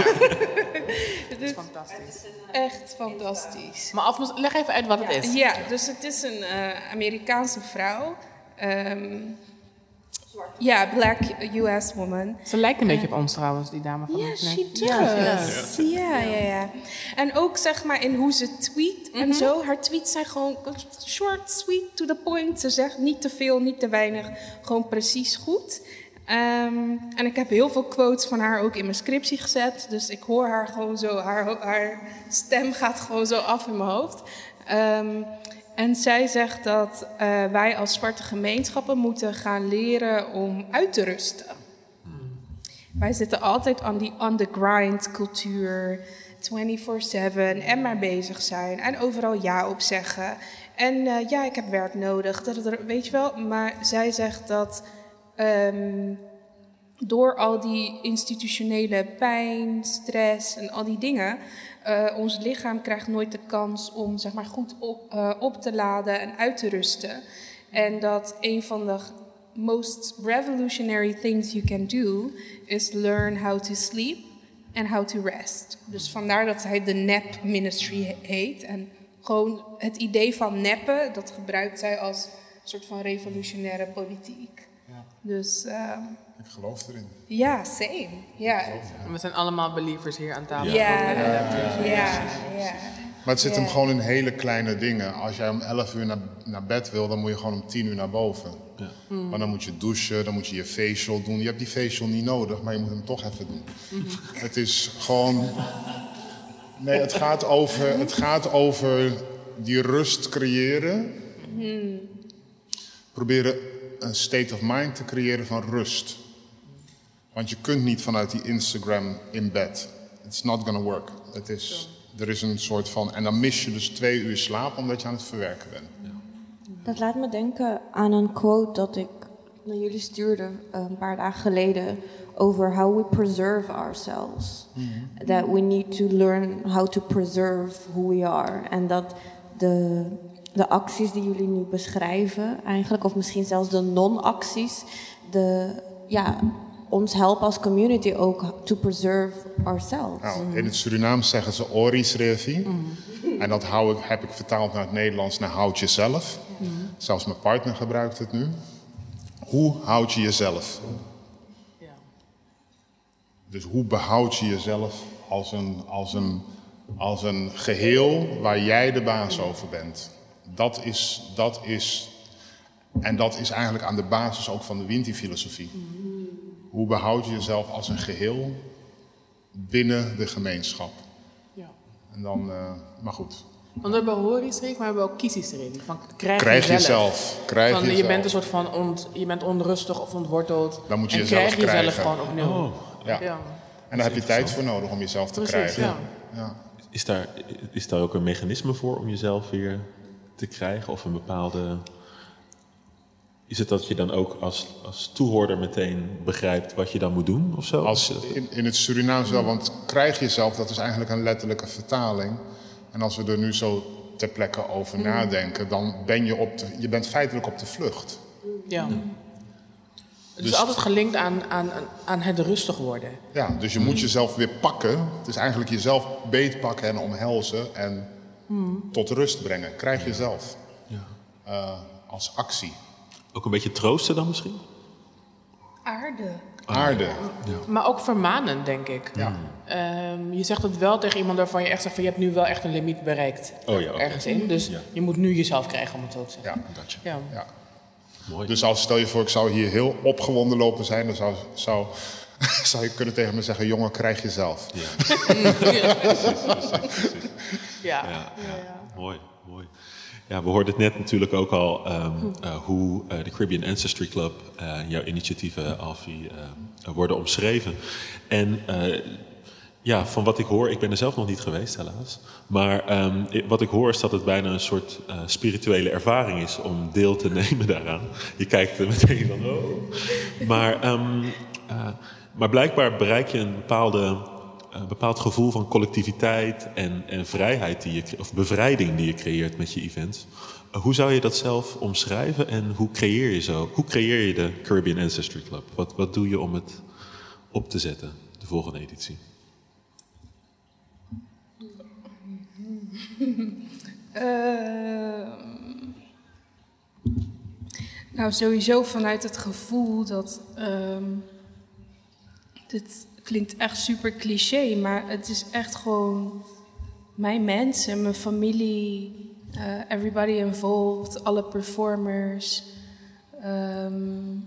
Het is fantastisch. Echt fantastisch. Maar af, leg even uit wat ja. het is. Ja, dus het is een uh, Amerikaanse vrouw. Um, Ja, black U S woman. Ze lijkt een beetje op ons trouwens, die dame van Ja, ons. she does. Ja, ja, ja. En ook zeg maar in hoe ze tweet en mm-hmm. zo. Haar tweets zijn gewoon short, sweet, to the point. Ze zegt niet te veel, niet te weinig. Gewoon precies goed. Um, en ik heb heel veel quotes van haar ook in mijn scriptie gezet. Dus ik hoor haar gewoon zo, haar, haar stem gaat gewoon zo af in mijn hoofd. Um, En zij zegt dat uh, wij als zwarte gemeenschappen moeten gaan leren om uit te rusten. Hmm. Wij zitten altijd aan die on the grind cultuur, vierentwintig zeven en maar bezig zijn en overal ja op zeggen. En uh, ja, ik heb werk nodig, dat, dat, weet je wel. Maar zij zegt dat um, door al die institutionele pijn, stress en al die dingen, Uh, ons lichaam krijgt nooit de kans om zeg maar, goed op, uh, op te laden en uit te rusten. En dat een van de most revolutionary things you can do is learn how to sleep and how to rest. Dus vandaar dat hij de Nap Ministry heet. En gewoon het idee van nappen, dat gebruikt zij als een soort van revolutionaire politiek. Ja. Dus... Uh, Ik geloof erin. Ja, same. Ja. We zijn allemaal believers hier aan tafel. Ja, ja, ja. ja, ja. Maar het zit ja. hem gewoon in hele kleine dingen. Als jij om elf uur naar, naar bed wil, dan moet je gewoon om tien uur naar boven. Ja. Mm. Maar dan moet je douchen, dan moet je je facial doen. Je hebt die facial niet nodig, maar je moet hem toch even doen. Mm. Het is gewoon... Nee, het gaat over, het gaat over die rust creëren. Mm. Proberen een state of mind te creëren van rust. Want je kunt niet vanuit die Instagram in bed. It's not gonna work. Het is, er is een soort van... En dan mis je dus twee uur slaap omdat je aan het verwerken bent. Ja. Dat laat me denken aan een quote dat ik naar jullie stuurde een paar dagen geleden over how we preserve ourselves. Mm-hmm. That we need to learn how to preserve who we are. En dat de, de acties die jullie nu beschrijven eigenlijk, of misschien zelfs de non-acties, de... ja. ons helpen als community ook to preserve ourselves. Nou, in het Surinaams zeggen ze oris revi. Mm. En dat hou ik, heb ik vertaald naar het Nederlands naar houd jezelf. Mm. Zelfs mijn partner gebruikt het nu. Hoe houd je jezelf? Ja. Dus hoe behoud je jezelf als een, als, een, als een geheel waar jij de baas over bent? Dat is, dat is, en dat is eigenlijk aan de basis ook van de Winti-filosofie. Mm. Hoe behoud je jezelf als een geheel binnen de gemeenschap? Ja. En dan, uh, maar goed. Want we hebben horisreef, maar we hebben ook kiesisreef. Van krijg, krijg jezelf. jezelf. Krijg van, jezelf. Je bent een soort van ont, je bent onrustig of ontworteld. Dan moet je en jezelf krijg krijgen. jezelf gewoon opnieuw. Oh, ja. Ja. En daar heb je tijd voor nodig om jezelf te Precies, krijgen. Ja. Ja. Is, daar, is daar ook een mechanisme voor om jezelf weer te krijgen? Of een bepaalde... Is het dat je dan ook als, als toehoorder meteen begrijpt wat je dan moet doen of zo? Als, in, in het Surinaams wel, want krijg jezelf, dat is eigenlijk een letterlijke vertaling. En als we er nu zo ter plekke over mm. nadenken, dan ben je op de, je bent feitelijk op de vlucht. Ja. Het is dus altijd gelinkt aan, aan, aan het rustig worden. Ja, dus je mm. moet jezelf weer pakken. Het is eigenlijk jezelf beetpakken en omhelzen en mm. tot rust brengen. Krijg jezelf ja. uh, als actie. Ook een beetje troosten dan misschien? Aarde. Aarde. Ja. Maar ook vermanen, denk ik. Ja. Um, je zegt het wel tegen iemand waarvan je echt zegt van... je hebt nu wel echt een limiet bereikt oh, ja, okay. ergens in. Dus ja. je moet nu jezelf krijgen, om het zo te zeggen. Ja, dat je. Ja. Ja. Mooi. Dus als stel je voor, ik zou hier heel opgewonden lopen zijn... dan zou, zou, zou je kunnen tegen me zeggen... jongen, krijg jezelf. Ja, ja precies, precies, precies. Ja. Ja, ja. ja. Mooi, mooi. Ja, we hoorden het net natuurlijk ook al um, uh, hoe uh, de Caribbean Ancestry Club, uh, jouw initiatieven, Alfie, uh, worden omschreven. En uh, ja, van wat ik hoor, ik ben er zelf nog niet geweest helaas, maar um, wat ik hoor is dat het bijna een soort uh, spirituele ervaring is om deel te nemen daaraan. Je kijkt er meteen van, oh. Maar, um, uh, maar blijkbaar bereik je een bepaalde... een bepaald gevoel van collectiviteit en, en vrijheid die je, of bevrijding die je creëert met je events. Uh, hoe zou je dat zelf omschrijven en hoe creëer je zo? Hoe creëer je de Caribbean Ancestry Club? Wat, wat doe je om het op te zetten, de volgende editie? Uh, nou, sowieso vanuit het gevoel dat um, dit klinkt echt super cliché, maar het is echt gewoon mijn mensen, mijn familie, uh, everybody involved, alle performers. Um,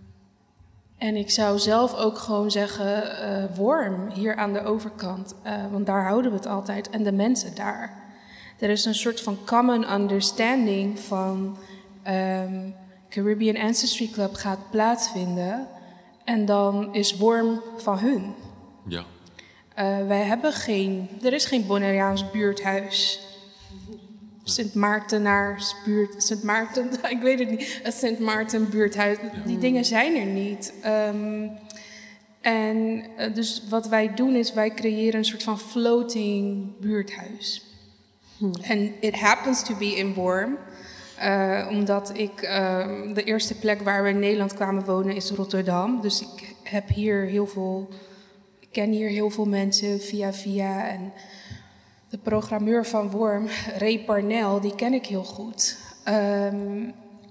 en ik zou zelf ook gewoon zeggen, uh, Worm, hier aan de overkant, uh, want daar houden we het altijd, en de mensen daar. Er is een soort van common understanding van um, Caribbean Ancestry Club gaat plaatsvinden. En dan is Worm van hun. Ja. Uh, wij hebben geen... Er is geen Bonaireaans buurthuis. Sint Maartenaars buurt... Sint Maarten... Ik weet het niet. Het Sint Maarten buurthuis. Ja. Die dingen zijn er niet. Um, en uh, dus wat wij doen is... Wij creëren een soort van floating buurthuis. En hmm. it happens to be in Worm... Uh, omdat ik, uh, de eerste plek waar we in Nederland kwamen wonen is Rotterdam. Dus ik heb hier heel veel, ik ken hier heel veel mensen via via. En de programmeur van Worm, Ray Parnell, die ken ik heel goed. Um,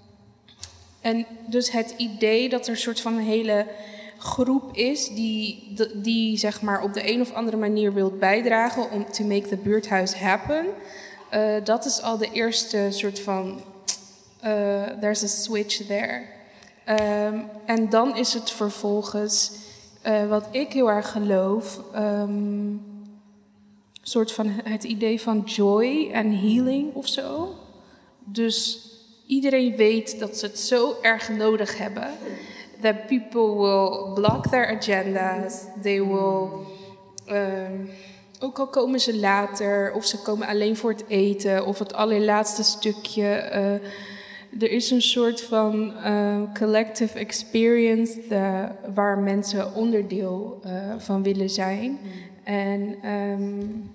en dus het idee dat er een soort van een hele groep is die, die, die zeg maar op de een of andere manier wil bijdragen om to make the buurthuis happen. Uh, dat is al de eerste soort van... Uh, there's a switch there. Um, en dan is het vervolgens... Uh, wat ik heel erg geloof... Um, soort van het idee van joy en healing of zo. Dus iedereen weet dat ze het zo erg nodig hebben... that people will block their agendas. They will... Um, Ook al komen ze later, of ze komen alleen voor het eten, of het allerlaatste stukje. Uh, er is een soort van uh, collective experience de, waar mensen onderdeel uh, van willen zijn. Mm. En um,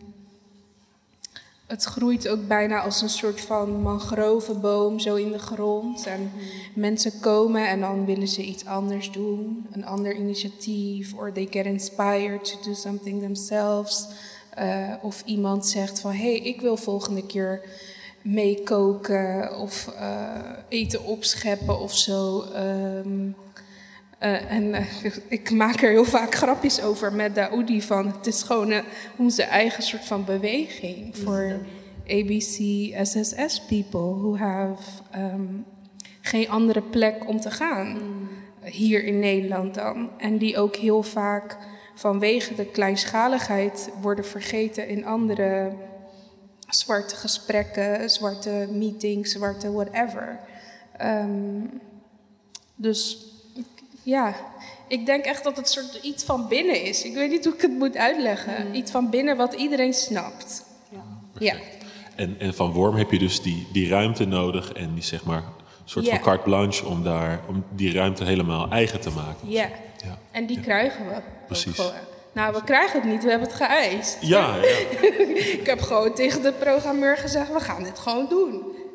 het groeit ook bijna als een soort van mangrovenboom zo in de grond. En mm. mensen komen en dan willen ze iets anders doen, een ander initiatief, or they get inspired to do something themselves. Uh, of iemand zegt van, hé, hey, ik wil volgende keer meekoken of uh, eten opscheppen of zo. Um, uh, en uh, ik maak er heel vaak grapjes over met Daoudi van, het is gewoon uh, onze eigen soort van beweging voor A B C S S S people who have um, geen andere plek om te gaan. Mm. Hier in Nederland dan. En die ook heel vaak... vanwege de kleinschaligheid worden vergeten in andere zwarte gesprekken, zwarte meetings, zwarte whatever. Um, dus ja, ik denk echt dat het soort iets van binnen is. Ik weet niet hoe ik het moet uitleggen. Mm. Iets van binnen wat iedereen snapt. Ja. ja. En, en van Worm heb je dus die, die ruimte nodig en die zeg maar een soort yeah. van carte blanche om, daar, om die ruimte helemaal eigen te maken. Yeah. Ja, en die ja. krijgen we. Precies. Gewoon. Nou, we krijgen het niet, we hebben het geëist. Ja, ja. Ik heb gewoon tegen de programmeur gezegd, we gaan dit gewoon doen.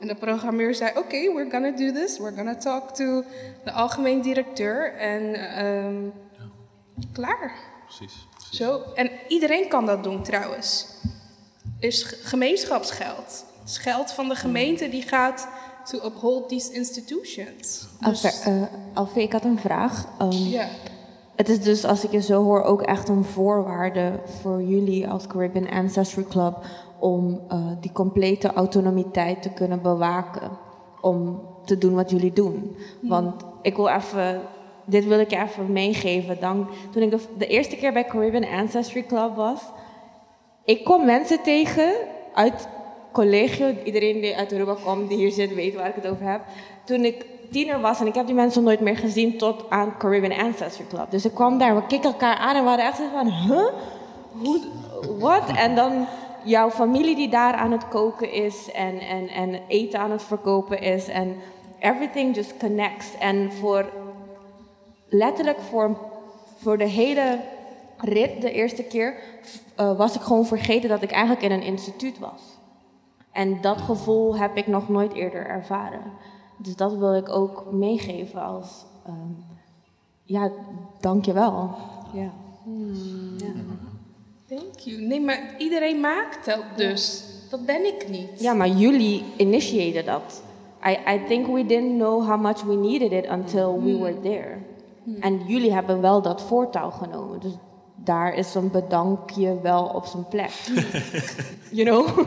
En de programmeur zei, oké, okay, we're gonna do this. We're gonna talk to de algemeen directeur. En um, ja. klaar. Precies, precies. Zo. En iedereen kan dat doen trouwens. Er is gemeenschapsgeld. Het is geld van de gemeente die gaat to uphold these institutions. Dus... Alve, uh, Alve, ik had een vraag. Um, ja. Het is dus, als ik je zo hoor, ook echt een voorwaarde voor jullie als Caribbean Ancestry Club om uh, die complete autonomiteit te kunnen bewaken. Om te doen wat jullie doen. Hmm. Want ik wil even, dit wil ik je even meegeven. Dan, toen ik de, de eerste keer bij Caribbean Ancestry Club was, ik kom mensen tegen uit collegio, iedereen die uit Aruba komt, die hier zit, weet waar ik het over heb. Toen ik tiener was en ik heb die mensen nooit meer gezien tot aan Caribbean Ancestry Club. Dus ik kwam daar, we keken elkaar aan en we waren echt zo van, huh? Hoe, wat? En dan jouw familie die daar aan het koken is en, en, en eten aan het verkopen is en everything just connects. En voor, letterlijk voor, voor de hele rit, de eerste keer, uh, was ik gewoon vergeten dat ik eigenlijk in een instituut was. En dat gevoel heb ik nog nooit eerder ervaren. Dus dat wil ik ook meegeven als, um, ja, dankjewel. Ja. Hmm. ja. Thank you. Nee, maar iedereen maakt dat dus. Dat ben ik niet. Ja, maar jullie initiëren dat. I, I think we didn't know how much we needed it until hmm. we were there. Hmm. En jullie hebben wel dat voortouw genomen. Dus daar is een bedankje wel op zijn plek. You know?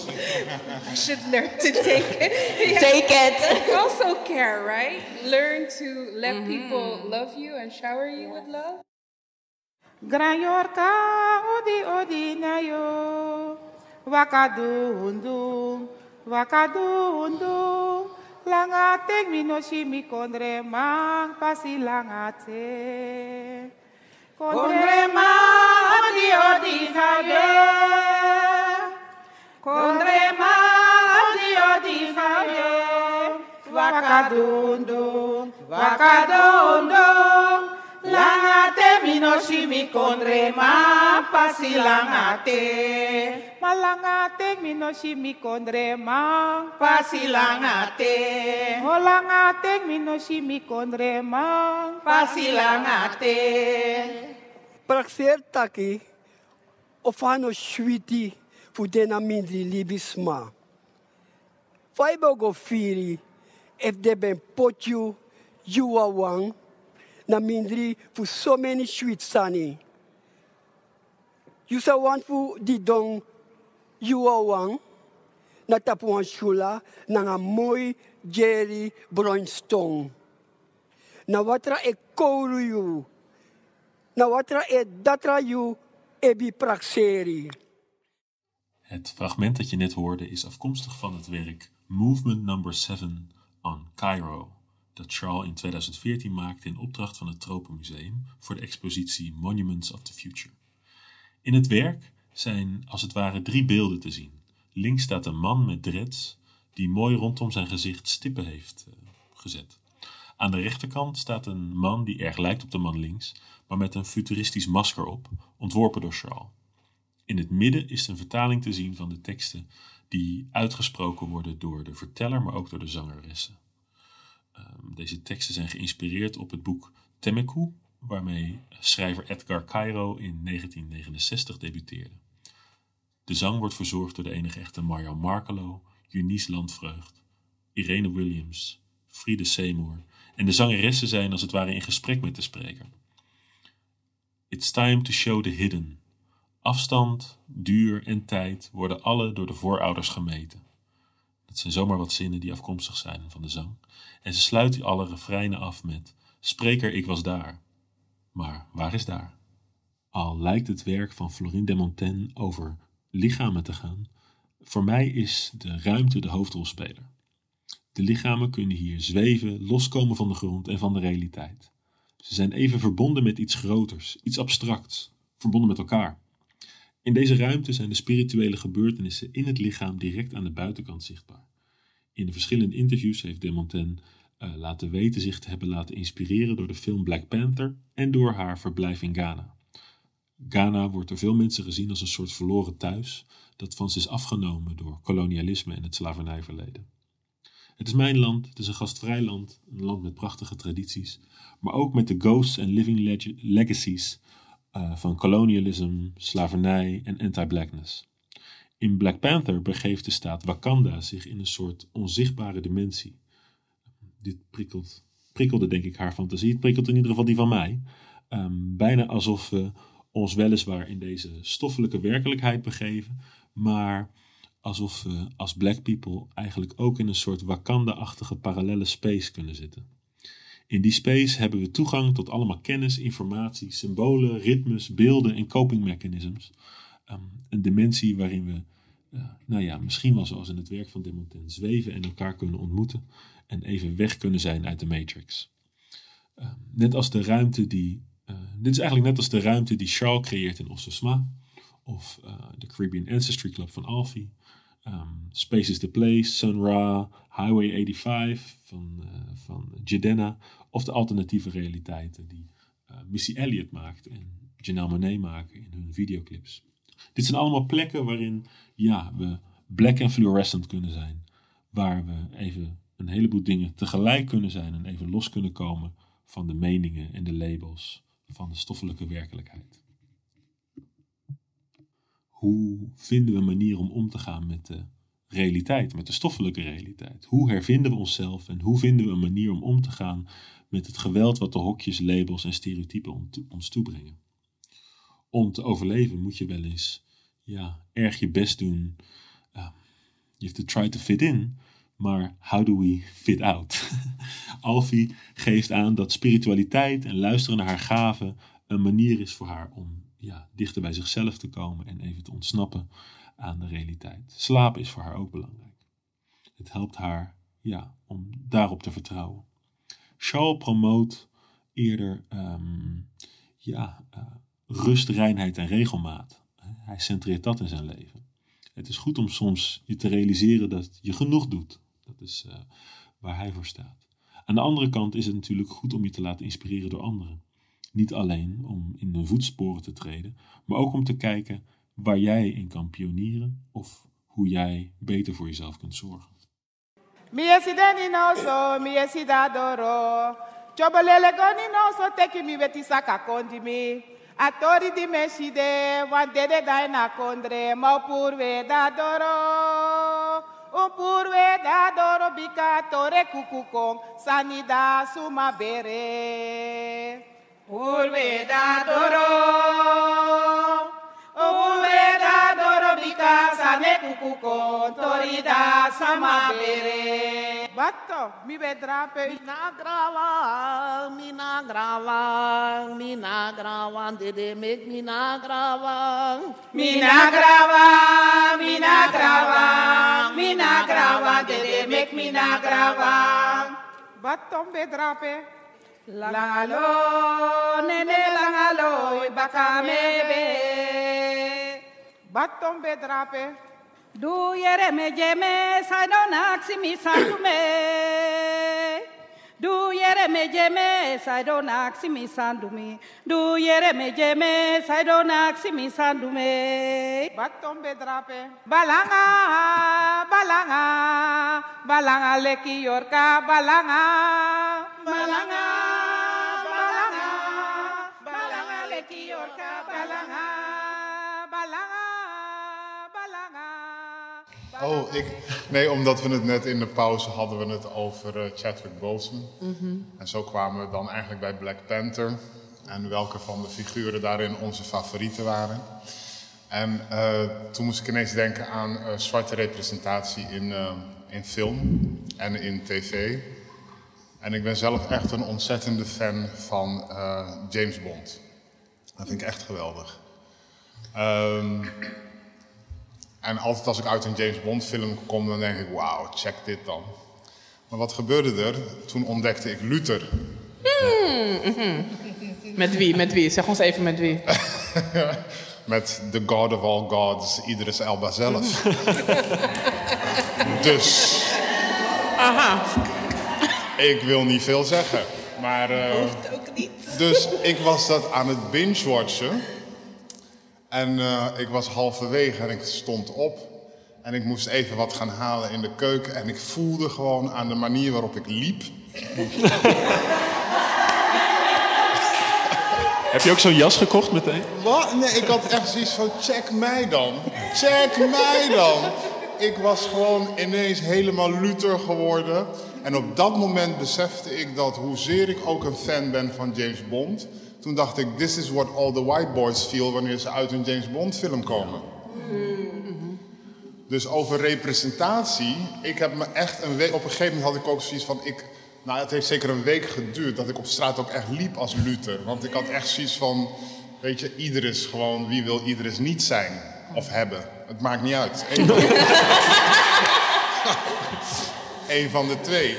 I should learn to take it. Yeah. Take it. You also care, right? Learn to let mm-hmm. people love you and shower you yes. with love. Gran Yorka, odi odi na yo. Wakadundu, wakadundu. Langate minoshi mi kondre mang pasi langate. Kondre mang odi odi na yo. Kondre mang odi odi na yo. Wakadundu, wakadundu. Langate minoshi mi kondre ma pasi langate. Malangate minoshi mi kondre ma pasi langate. O langate minoshi mi kondre ma pasi langate. Praxer taki ofano shwiti fudena mindri libisma. Faibo go firi if de ben potju juwa wang. Na mindri for so many sweet sunny. You sa want for di dong you are one. Na tapuan shula na nga mooi jerry brownstone. Na watra e kouru you. Na watra e datra you ebi praxeri. Het fragment dat je net hoorde is afkomstig van het werk Movement number seven on Cairo, dat Charles in tweeduizend veertien maakte in opdracht van het Tropenmuseum voor de expositie Monuments of the Future. In het werk zijn als het ware drie beelden te zien. Links staat een man met dreads die mooi rondom zijn gezicht stippen heeft uh, gezet. Aan de rechterkant staat een man die erg lijkt op de man links, maar met een futuristisch masker op, ontworpen door Charles. In het midden is een vertaling te zien van de teksten die uitgesproken worden door de verteller, maar ook door de zangeressen. Um, deze teksten zijn geïnspireerd op het boek Temeku, waarmee schrijver Edgar Cairo in negentien negenenzestig debuteerde. De zang wordt verzorgd door de enige echte Marjan Markelo, Eunice Landvreugd, Irene Williams, Friede Seymour en de zangeressen zijn als het ware in gesprek met de spreker. It's time to show the hidden. Afstand, duur en tijd worden alle door de voorouders gemeten. Dat zijn zomaar wat zinnen die afkomstig zijn van de zang. En ze sluit alle refreinen af met: spreker, ik was daar. Maar waar is daar? Al lijkt het werk van Florine Desmontaigne over lichamen te gaan, voor mij is de ruimte de hoofdrolspeler. De lichamen kunnen hier zweven, loskomen van de grond en van de realiteit. Ze zijn even verbonden met iets groters, iets abstracts, verbonden met elkaar. In deze ruimte zijn de spirituele gebeurtenissen in het lichaam direct aan de buitenkant zichtbaar. In de verschillende interviews heeft Desmontaigne uh, laten weten zich te hebben laten inspireren door de film Black Panther en door haar verblijf in Ghana. Ghana wordt door veel mensen gezien als een soort verloren thuis dat van ze is afgenomen door kolonialisme en het slavernijverleden. Het is mijn land, het is een gastvrij land, een land met prachtige tradities, maar ook met de ghosts en living leg- legacies uh, van colonialism, slavernij en anti-blackness. In Black Panther begeeft de staat Wakanda zich in een soort onzichtbare dimensie. Dit prikkelt, prikkelde denk ik haar fantasie, het prikkelt in ieder geval die van mij. Um, bijna alsof we ons weliswaar in deze stoffelijke werkelijkheid begeven, maar alsof we als black people eigenlijk ook in een soort Wakanda-achtige parallelle space kunnen zitten. In die space hebben we toegang tot allemaal kennis, informatie, symbolen, ritmes, beelden en coping mechanisms. Um, een dimensie waarin we, uh, nou ja, misschien wel zoals in het werk van de Montaigne, zweven en elkaar kunnen ontmoeten en even weg kunnen zijn uit de Matrix. Uh, net als de ruimte die, uh, dit is eigenlijk net als de ruimte die Charles creëert in Ososma, of uh, de Caribbean Ancestry Club van Alfie. Um, Space is the Place, Sun Ra, Highway eenennegentig van, uh, van Jidenna, of de alternatieve realiteiten die uh, Missy Elliott maakt en Janelle Monáe maken in hun videoclips. Dit zijn allemaal plekken waarin ja, we black en fluorescent kunnen zijn, waar we even een heleboel dingen tegelijk kunnen zijn en even los kunnen komen van de meningen en de labels van de stoffelijke werkelijkheid. Hoe vinden we een manier om om te gaan met de realiteit, met de stoffelijke realiteit? Hoe hervinden we onszelf en hoe vinden we een manier om om te gaan met het geweld wat de hokjes, labels en stereotypen ons toebrengen? Om te overleven moet je wel eens ja, erg je best doen. Uh, you have to try to fit in, maar how do we fit out? Alfie geeft aan dat spiritualiteit en luisteren naar haar gaven een manier is voor haar om ja, dichter bij zichzelf te komen en even te ontsnappen aan de realiteit. Slapen is voor haar ook belangrijk. Het helpt haar ja, om daarop te vertrouwen. Charles promoot eerder um, ja, uh, rust, reinheid en regelmaat. Hij centreert dat in zijn leven. Het is goed om soms je te realiseren dat je genoeg doet. Dat is uh, waar hij voor staat. Aan de andere kant is het natuurlijk goed om je te laten inspireren door anderen. Niet alleen om in hun voetsporen te treden, maar ook om te kijken waar jij in kan pionieren of hoe jij beter voor jezelf kunt zorgen. Miesi deni no so, miesi da doro. Chobolele goni no so teki mi beti saka kondi mi. Atori di meside, wandede dai na kondre, ma purwe da doro. Un purwe da doro bika tore kukukong, sanida suma bere. Purwe da doro. Purwe da doro bika sane kukukong, torida sama bere. Batto, mi vedrape. Mina grawang, mina grawang, mina grawang, dede make mina grawang. Mina grawang, mina grawang, mina grawang, dede make mina grawang. Batto, vedrape. Langalo, nene langalo, baka mebe. Batto, vedrape. Du yere me jeme saidona aksimi sandume. Du yere me jeme saidona aksimi sandume. Du yere me jeme saidona aksimi sandume. Batom bedrape. Balanga, balanga, balanga leki yorka balanga. Balanga, balanga, balanga leki yorka balanga. Balanga. Oh, ik, nee, omdat we het net in de pauze hadden we het over uh, Chadwick Boseman. Mm-hmm. En zo kwamen we dan eigenlijk bij Black Panther. En welke van de figuren daarin onze favorieten waren. En uh, toen moest ik ineens denken aan uh, zwarte representatie in, uh, in film en in tv. En ik ben zelf echt een ontzettende fan van uh, James Bond. Dat vind ik echt geweldig. Um, En altijd als ik uit een James Bond film kom, dan denk ik, wauw, check dit dan. Maar wat gebeurde er? Toen ontdekte ik Luther. Mm, mm-hmm. Met wie? Met wie? Zeg ons even met wie. Met the God of all gods, Idris Elba zelf. Dus... Aha. Ik wil niet veel zeggen. Maar... Uh, Hoeft ook niet. Dus ik was dat aan het binge-watchen. En uh, ik was halverwege en ik stond op. En ik moest even wat gaan halen in de keuken. En ik voelde gewoon aan de manier waarop ik liep. Heb je ook zo'n jas gekocht meteen? Wat? Nee, ik had echt zoiets van, check mij dan. Check mij dan. Ik was gewoon ineens helemaal Luther geworden. En op dat moment besefte ik dat, hoezeer ik ook een fan ben van James Bond... toen dacht ik, this is what all the white boys feel wanneer ze uit een James Bond film komen. Mm-hmm. Dus over representatie, ik heb me echt een week... Op een gegeven moment had ik ook zoiets van, ik... Nou, het heeft zeker een week geduurd dat ik op straat ook echt liep als Luther. Want ik had echt zoiets van, weet je, ieder is gewoon, wie wil ieder is niet zijn of hebben. Het maakt niet uit. Eén van de, Eén van de twee.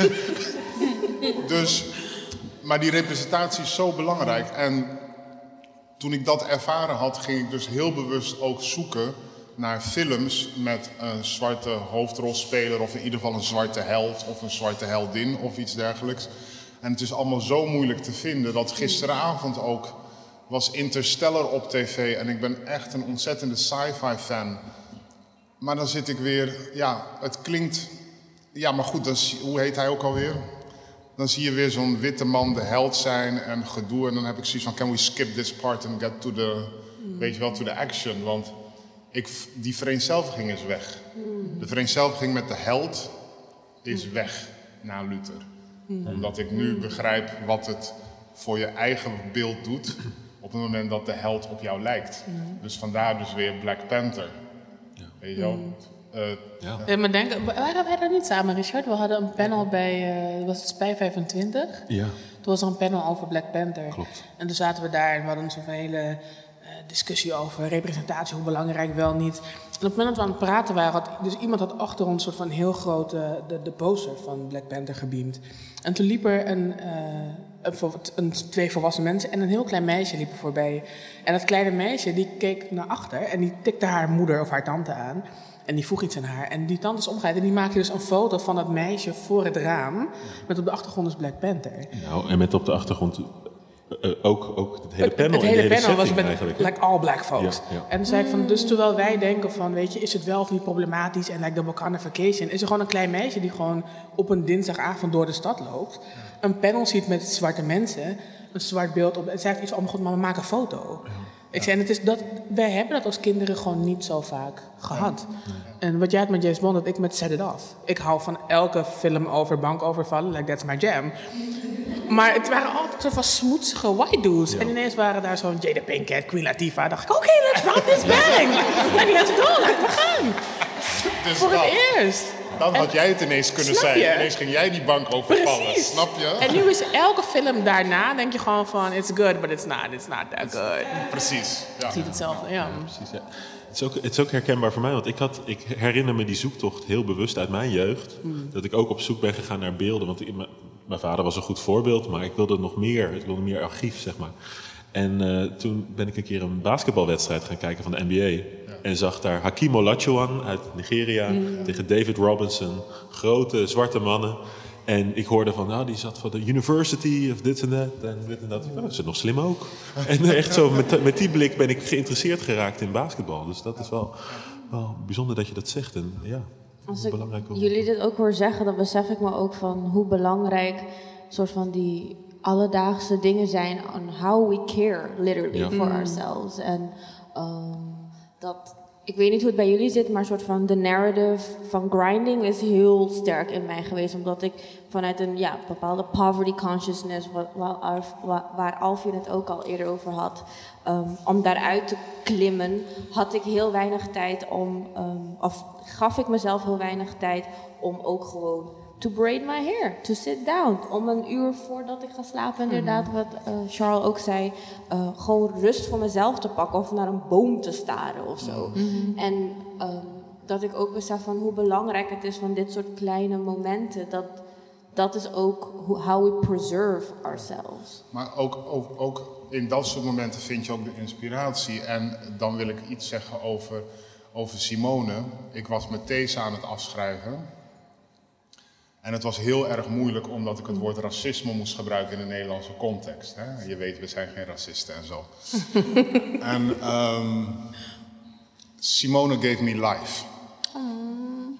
Dus, maar die representatie is zo belangrijk. En toen ik dat ervaren had, ging ik dus heel bewust ook zoeken naar films met een zwarte hoofdrolspeler of in ieder geval een zwarte held of een zwarte heldin of iets dergelijks. En het is allemaal zo moeilijk te vinden dat gisteravond ook was Interstellar op tv en ik ben echt een ontzettende sci-fi fan. Maar dan zit ik weer, ja, het klinkt, ja maar goed, dan, hoe heet hij ook alweer? Dan zie je weer zo'n witte man de held zijn en gedoe en dan heb ik zoiets van, can we skip this part and get to the, weet je wel, to the action, want Ik, die vereenzelviging is weg. Mm. De vereenzelviging met de held is weg na Luther. Mm. Omdat ik nu begrijp wat het voor je eigen beeld doet op het moment dat de held op jou lijkt. Mm. Dus vandaar dus weer Black Panther. Ja. Weet je wel? Mm. Uh, ja. Ja, maar denk, waren wij dat niet samen, Richard? We hadden een panel bij, uh, was het Spij vijfentwintig? Ja. Toen was er een panel over Black Panther. Klopt. En toen zaten we daar en we hadden zo'n hele discussie over representatie, hoe belangrijk wel niet. En op het moment dat we aan het praten waren, had dus iemand had achter ons een soort van heel grote de, de poster van Black Panther gebeamd. En toen liep er een, uh, een, een, twee volwassen mensen en een heel klein meisje liepen voorbij. En dat kleine meisje die keek naar achter en die tikte haar moeder of haar tante aan. En die vroeg iets aan haar. En die tante is omgedraaid en die maakte dus een foto van dat meisje voor het raam. Met op de achtergrond is Black Panther. Nou, en met op de achtergrond Uh, ook, ook het hele panel. Het, het hele, hele panel was met eigenlijk, like all black folks. Ja, ja. En toen zei ik van, dus terwijl wij denken van, weet je, is het wel of niet problematisch en like de Wakanda vacation, is er gewoon een klein meisje die gewoon op een dinsdagavond door de stad loopt, ja. een panel ziet met zwarte mensen, een zwart beeld op en zij heeft iets van, oh god, maar we maken een foto. Ja. Ik zei, en het is dat, wij hebben dat als kinderen gewoon niet zo vaak gehad. Ja. Ja. En wat jij had met James Bond, dat ik met Set It Off. Ik hou van elke film over bankovervallen, like that's my jam. Maar het waren altijd zo van smoetsige white dudes. Ja. En ineens waren daar zo'n Jada Pinkett, Queen Latifah. Dacht ik, oké, okay, let's rock this bang. Like, let's go, like, we gaan. Dus voor dat, het eerst. Dan had en, jij het ineens kunnen zijn. Je? Ineens ging jij die bank overvallen. Precies. Snap je? En nu is elke film daarna, denk je gewoon van, it's good, but it's not. It's not that good. Precies. Ja. Je ziet hetzelfde, ja. ja precies, ja. Het is, ook, het is ook herkenbaar voor mij, want ik, had, ik herinner me die zoektocht heel bewust uit mijn jeugd. Mm. Dat ik ook op zoek ben gegaan naar beelden. Want ik, mijn vader was een goed voorbeeld, maar ik wilde nog meer. Ik wilde meer archief, zeg maar. En uh, toen ben ik een keer een basketbalwedstrijd gaan kijken van de N B A. Ja. En zag daar Hakeem Olajuwon uit Nigeria mm. tegen David Robinson. Grote zwarte mannen. En ik hoorde van, nou, die zat voor de University of dit en dat en dit en dat. Oh, dat is nog slim ook. En echt zo, met, met die blik ben ik geïnteresseerd geraakt in basketbal. Dus dat is wel, wel bijzonder dat je dat zegt. En ja, als ik jullie dit ook hoor zeggen, dan besef ik me ook van hoe belangrijk soort van die alledaagse dingen zijn on how we care, literally, ja. for mm. ourselves. En um, dat... Ik weet niet hoe het bij jullie zit, maar een soort van de narrative van grinding is heel sterk in mij geweest. Omdat ik vanuit een ja, bepaalde poverty consciousness, waar, waar, waar Alfie het ook al eerder over had, um, om daaruit te klimmen, had ik heel weinig tijd om, um, of gaf ik mezelf heel weinig tijd om ook gewoon to braid my hair, to sit down. Om een uur voordat ik ga slapen, inderdaad, wat uh, Charles ook zei, uh, gewoon rust voor mezelf te pakken of naar een boom te staren of zo. Mm-hmm. En um, dat ik ook besef van hoe belangrijk het is van dit soort kleine momenten. Dat, dat is ook how we preserve ourselves. Maar ook, ook, ook in dat soort momenten vind je ook de inspiratie. En dan wil ik iets zeggen over, over Simone. Ik was mijn these aan het afschrijven. En het was heel erg moeilijk omdat ik het woord racisme moest gebruiken in de Nederlandse context. Hè? Je weet, we zijn geen racisten en zo. En um, Simone gave me life. Oh.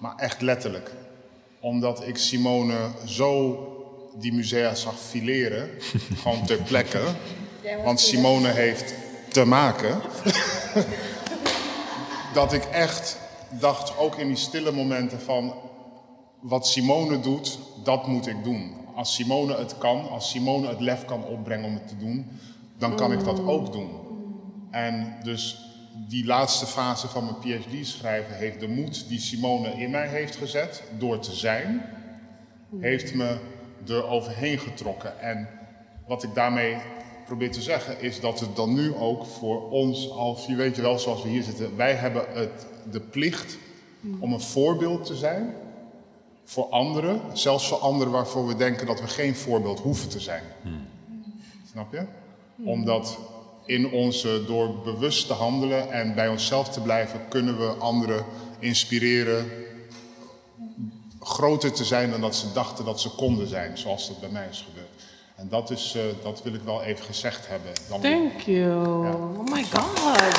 Maar echt letterlijk. Omdat ik Simone zo die musea zag fileren, gewoon ter plekke. Want Simone heeft te maken. Dat ik echt dacht, ook in die stille momenten van... wat Simone doet, dat moet ik doen. Als Simone het kan, als Simone het lef kan opbrengen om het te doen... dan kan ik dat ook doen. En dus die laatste fase van mijn P H D schrijven... heeft de moed die Simone in mij heeft gezet, door te zijn... heeft me er overheen getrokken. En wat ik daarmee probeer te zeggen is dat het dan nu ook voor ons, als je weet je wel, zoals we hier zitten, wij hebben het, de plicht om een voorbeeld te zijn voor anderen, zelfs voor anderen waarvoor we denken dat we geen voorbeeld hoeven te zijn. Hmm. Snap je? Hmm. Omdat in onze, door bewust te handelen en bij onszelf te blijven, kunnen we anderen inspireren groter te zijn dan dat ze dachten dat ze konden zijn, zoals dat bij mij is gebeurd. En dat, is, uh, dat wil ik wel even gezegd hebben. Dan Thank you. Ja. Oh my god.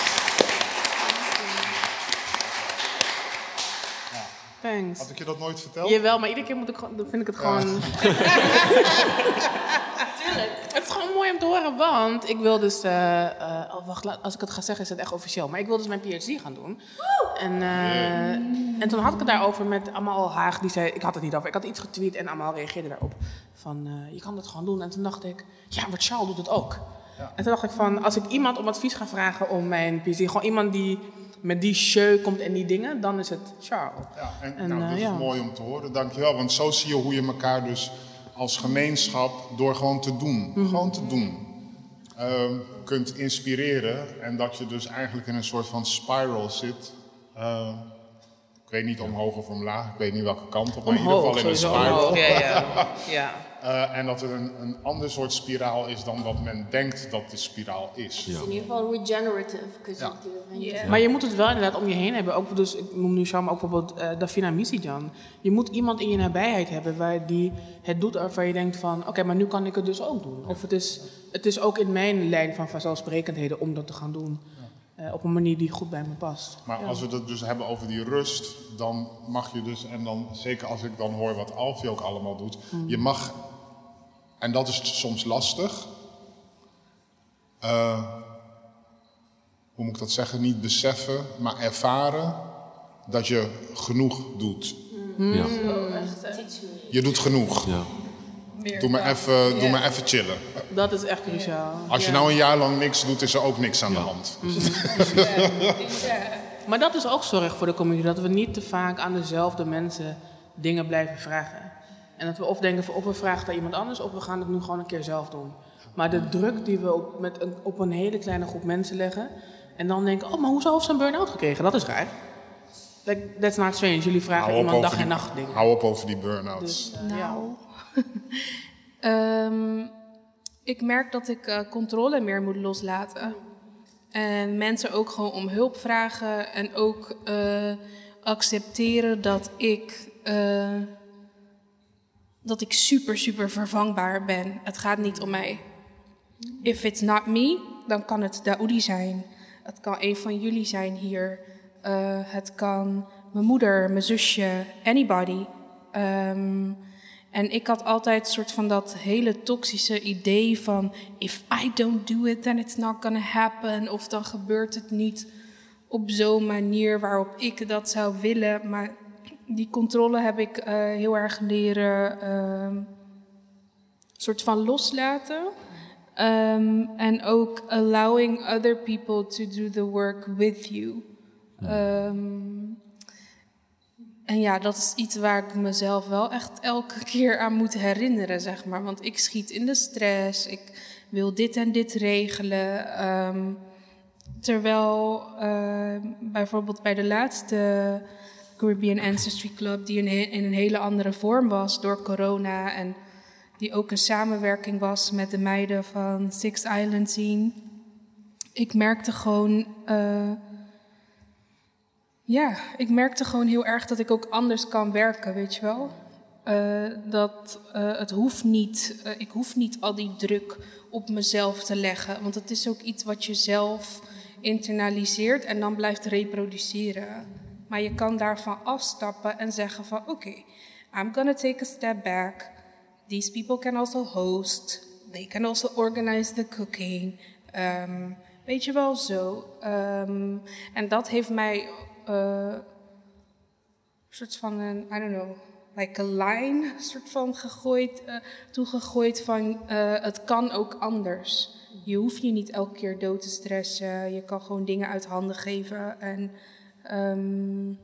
Ja. Thanks. Had ik je dat nooit verteld? Jawel, maar iedere keer moet ik, vind ik het gewoon... Ja. Tuurlijk. Het is gewoon mooi om te horen, want ik wil dus... Uh, uh, oh, wacht, als ik het ga zeggen is het echt officieel. Maar ik wil dus mijn P H D gaan doen. En, uh, yeah. en toen had ik het daarover met Amal Haag. Die zei, ik had het niet over. Ik had iets getweet en Amal reageerde daarop. Van, uh, je kan dat gewoon doen. En toen dacht ik, ja, maar Charles doet het ook. Ja. En toen dacht ik van, als ik iemand om advies ga vragen om mijn P H D... gewoon iemand die met die show komt en die dingen, dan is het Charles. Ja, en, en nou, dat uh, is ja. mooi om te horen. Dankjewel, want zo zie je hoe je elkaar dus als gemeenschap, door gewoon te doen, mm-hmm. gewoon te doen, uh, kunt inspireren. En dat je dus eigenlijk in een soort van spiral zit. Uh, ik weet niet omhoog of omlaag, ik weet niet welke kant op, maar in ieder geval in een spiral. Ja, ja. Ja. Uh, en dat er een, een ander soort spiraal is dan wat men denkt dat de spiraal is. Ja. In ieder geval regenerative. Ja. Yeah. Maar je moet het wel inderdaad om je heen hebben. Ook, dus, ik noem nu Shama ook bijvoorbeeld uh, Davina Misijan. Je moet iemand in je nabijheid hebben waar die het doet waarvan je denkt van... oké, okay, maar nu kan ik het dus ook doen. Of het is, het is ook in mijn lijn van vanzelfsprekendheden om dat te gaan doen. Uh, op een manier die goed bij me past. Maar ja. als we het dus hebben over die rust, dan mag je dus... en dan zeker als ik dan hoor wat Alfie ook allemaal doet... Mm. je mag... En dat is soms lastig. Uh, hoe moet ik dat zeggen? Niet beseffen, maar ervaren dat je genoeg doet. Mm. Ja. Je doet genoeg. Ja. Doe maar even, doe maar even chillen. Dat is echt cruciaal. Als je ja. nou een jaar lang niks doet, is er ook niks aan ja. de hand. Mm-hmm. Ja. Maar dat is ook zorg voor de community. Dat we niet te vaak aan dezelfde mensen dingen blijven vragen. En dat we of denken van, of we vragen naar iemand anders, of we gaan het nu gewoon een keer zelf doen. Maar de druk die we op, met een, op een hele kleine groep mensen leggen, en dan denken, oh, maar hoezo heeft ze een burn-out gekregen? Dat is raar. Like, that's not strange. Jullie vragen iemand dag en nacht dingen. Hou op over die burn-outs. Dus, uh, nou, ja. um, ik merk dat ik uh, controle meer moet loslaten. En mensen ook gewoon om hulp vragen en ook uh, accepteren dat ik... Uh, dat ik super, super vervangbaar ben. Het gaat niet om mij. If it's not me, dan kan het Daoudi zijn. Het kan een van jullie zijn hier. Uh, het kan mijn moeder, mijn zusje, anybody. Um, en ik had altijd een soort van dat hele toxische idee van... if I don't do it, then it's not gonna happen. Of dan gebeurt het niet op zo'n manier waarop ik dat zou willen. Maar... die controle heb ik uh, heel erg leren uh, soort van loslaten. Um, en ook allowing other people to do the work with you. Um, en ja, dat is iets waar ik mezelf wel echt elke keer aan moet herinneren, zeg maar. Want ik schiet in de stress, ik wil dit en dit regelen. Um, terwijl uh, bijvoorbeeld bij de laatste... Caribbean Ancestry Club, die in, in een hele andere vorm was door corona. En die ook een samenwerking was met de meiden van Six Island Scene. Ik merkte gewoon... Uh, ja, ik merkte gewoon heel erg dat ik ook anders kan werken, weet je wel. Uh, dat uh, het hoeft niet... Uh, ik hoef niet al die druk op mezelf te leggen. Want het is ook iets wat je zelf internaliseert en dan blijft reproduceren. Maar je kan daarvan afstappen en zeggen van oké, okay, I'm gonna take a step back. These people can also host. They can also organize the cooking. Um, weet je wel, zo. Um, en dat heeft mij uh, een soort van een, I don't know, like a line, soort van gegooid, uh, toegegooid van uh, het kan ook anders. Je hoeft je niet elke keer dood te stressen. Je kan gewoon dingen uit handen geven. En um,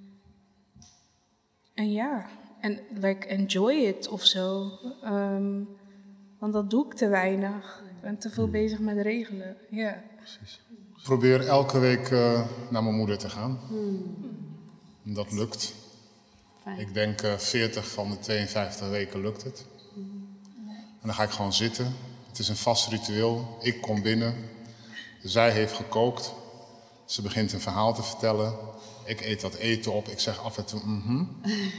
en ja, en like enjoy it of zo. Um, want dat doe ik te weinig. Ik ben te veel bezig met regelen. Ja. Yeah. Precies. Ik probeer elke week uh, naar mijn moeder te gaan. Hmm. Dat lukt. Fijn. Ik denk uh, veertig van de tweeënvijftig weken lukt het. Hmm. En dan ga ik gewoon zitten. Het is een vast ritueel. Ik kom binnen. Zij heeft gekookt. Ze begint een verhaal te vertellen. Ik eet dat eten op. Ik zeg af en toe mhm.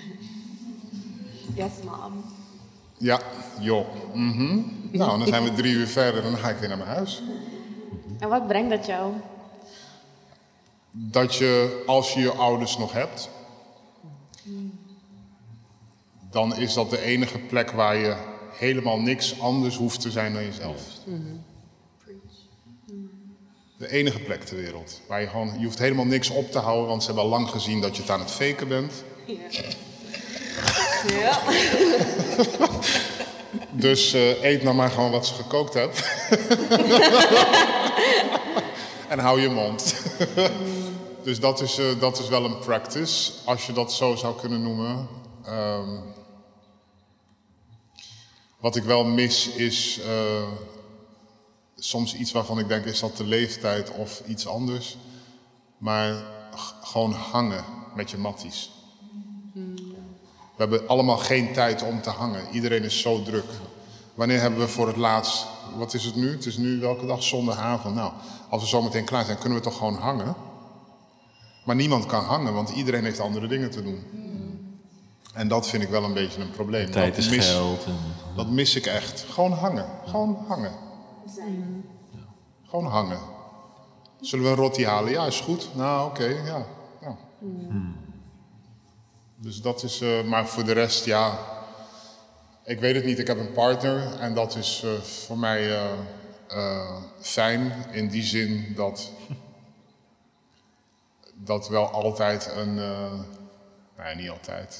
Yes, mom. Ja, joh. Mhm. Nou, dan zijn we drie uur verder en dan ga ik weer naar mijn huis. En wat brengt dat jou? Dat je, als je je ouders nog hebt, dan is dat de enige plek waar je helemaal niks anders hoeft te zijn dan jezelf. Mm-hmm. De enige plek ter wereld. Waar je gewoon, je hoeft helemaal niks op te houden, want ze hebben al lang gezien dat je het aan het faken bent. Ja. Ja. Dus uh, eet nou maar gewoon wat ze gekookt hebt. En hou je mond. Dus dat is, uh, dat is wel een practice, als je dat zo zou kunnen noemen. Um, wat ik wel mis is uh, soms iets waarvan ik denk, is dat de leeftijd of iets anders? Maar g- gewoon hangen met je matties. We hebben allemaal geen tijd om te hangen. Iedereen is zo druk. Wanneer hebben we voor het laatst... Wat is het nu? Het is nu welke dag? Zondagavond. Nou, als we zo meteen klaar zijn, kunnen we toch gewoon hangen? Maar niemand kan hangen, want iedereen heeft andere dingen te doen. En dat vind ik wel een beetje een probleem. Tijd dat is mis, geld. En... Dat mis ik echt. Gewoon hangen. Gewoon hangen. Gewoon hangen. Zullen we een rotti halen? Ja, is goed. Nou, oké. Okay, ja. ja. Hmm. Dus dat is, uh, maar voor de rest, ja, ik weet het niet. Ik heb een partner en dat is uh, voor mij uh, uh, fijn in die zin dat dat wel altijd een, uh, nee, niet altijd.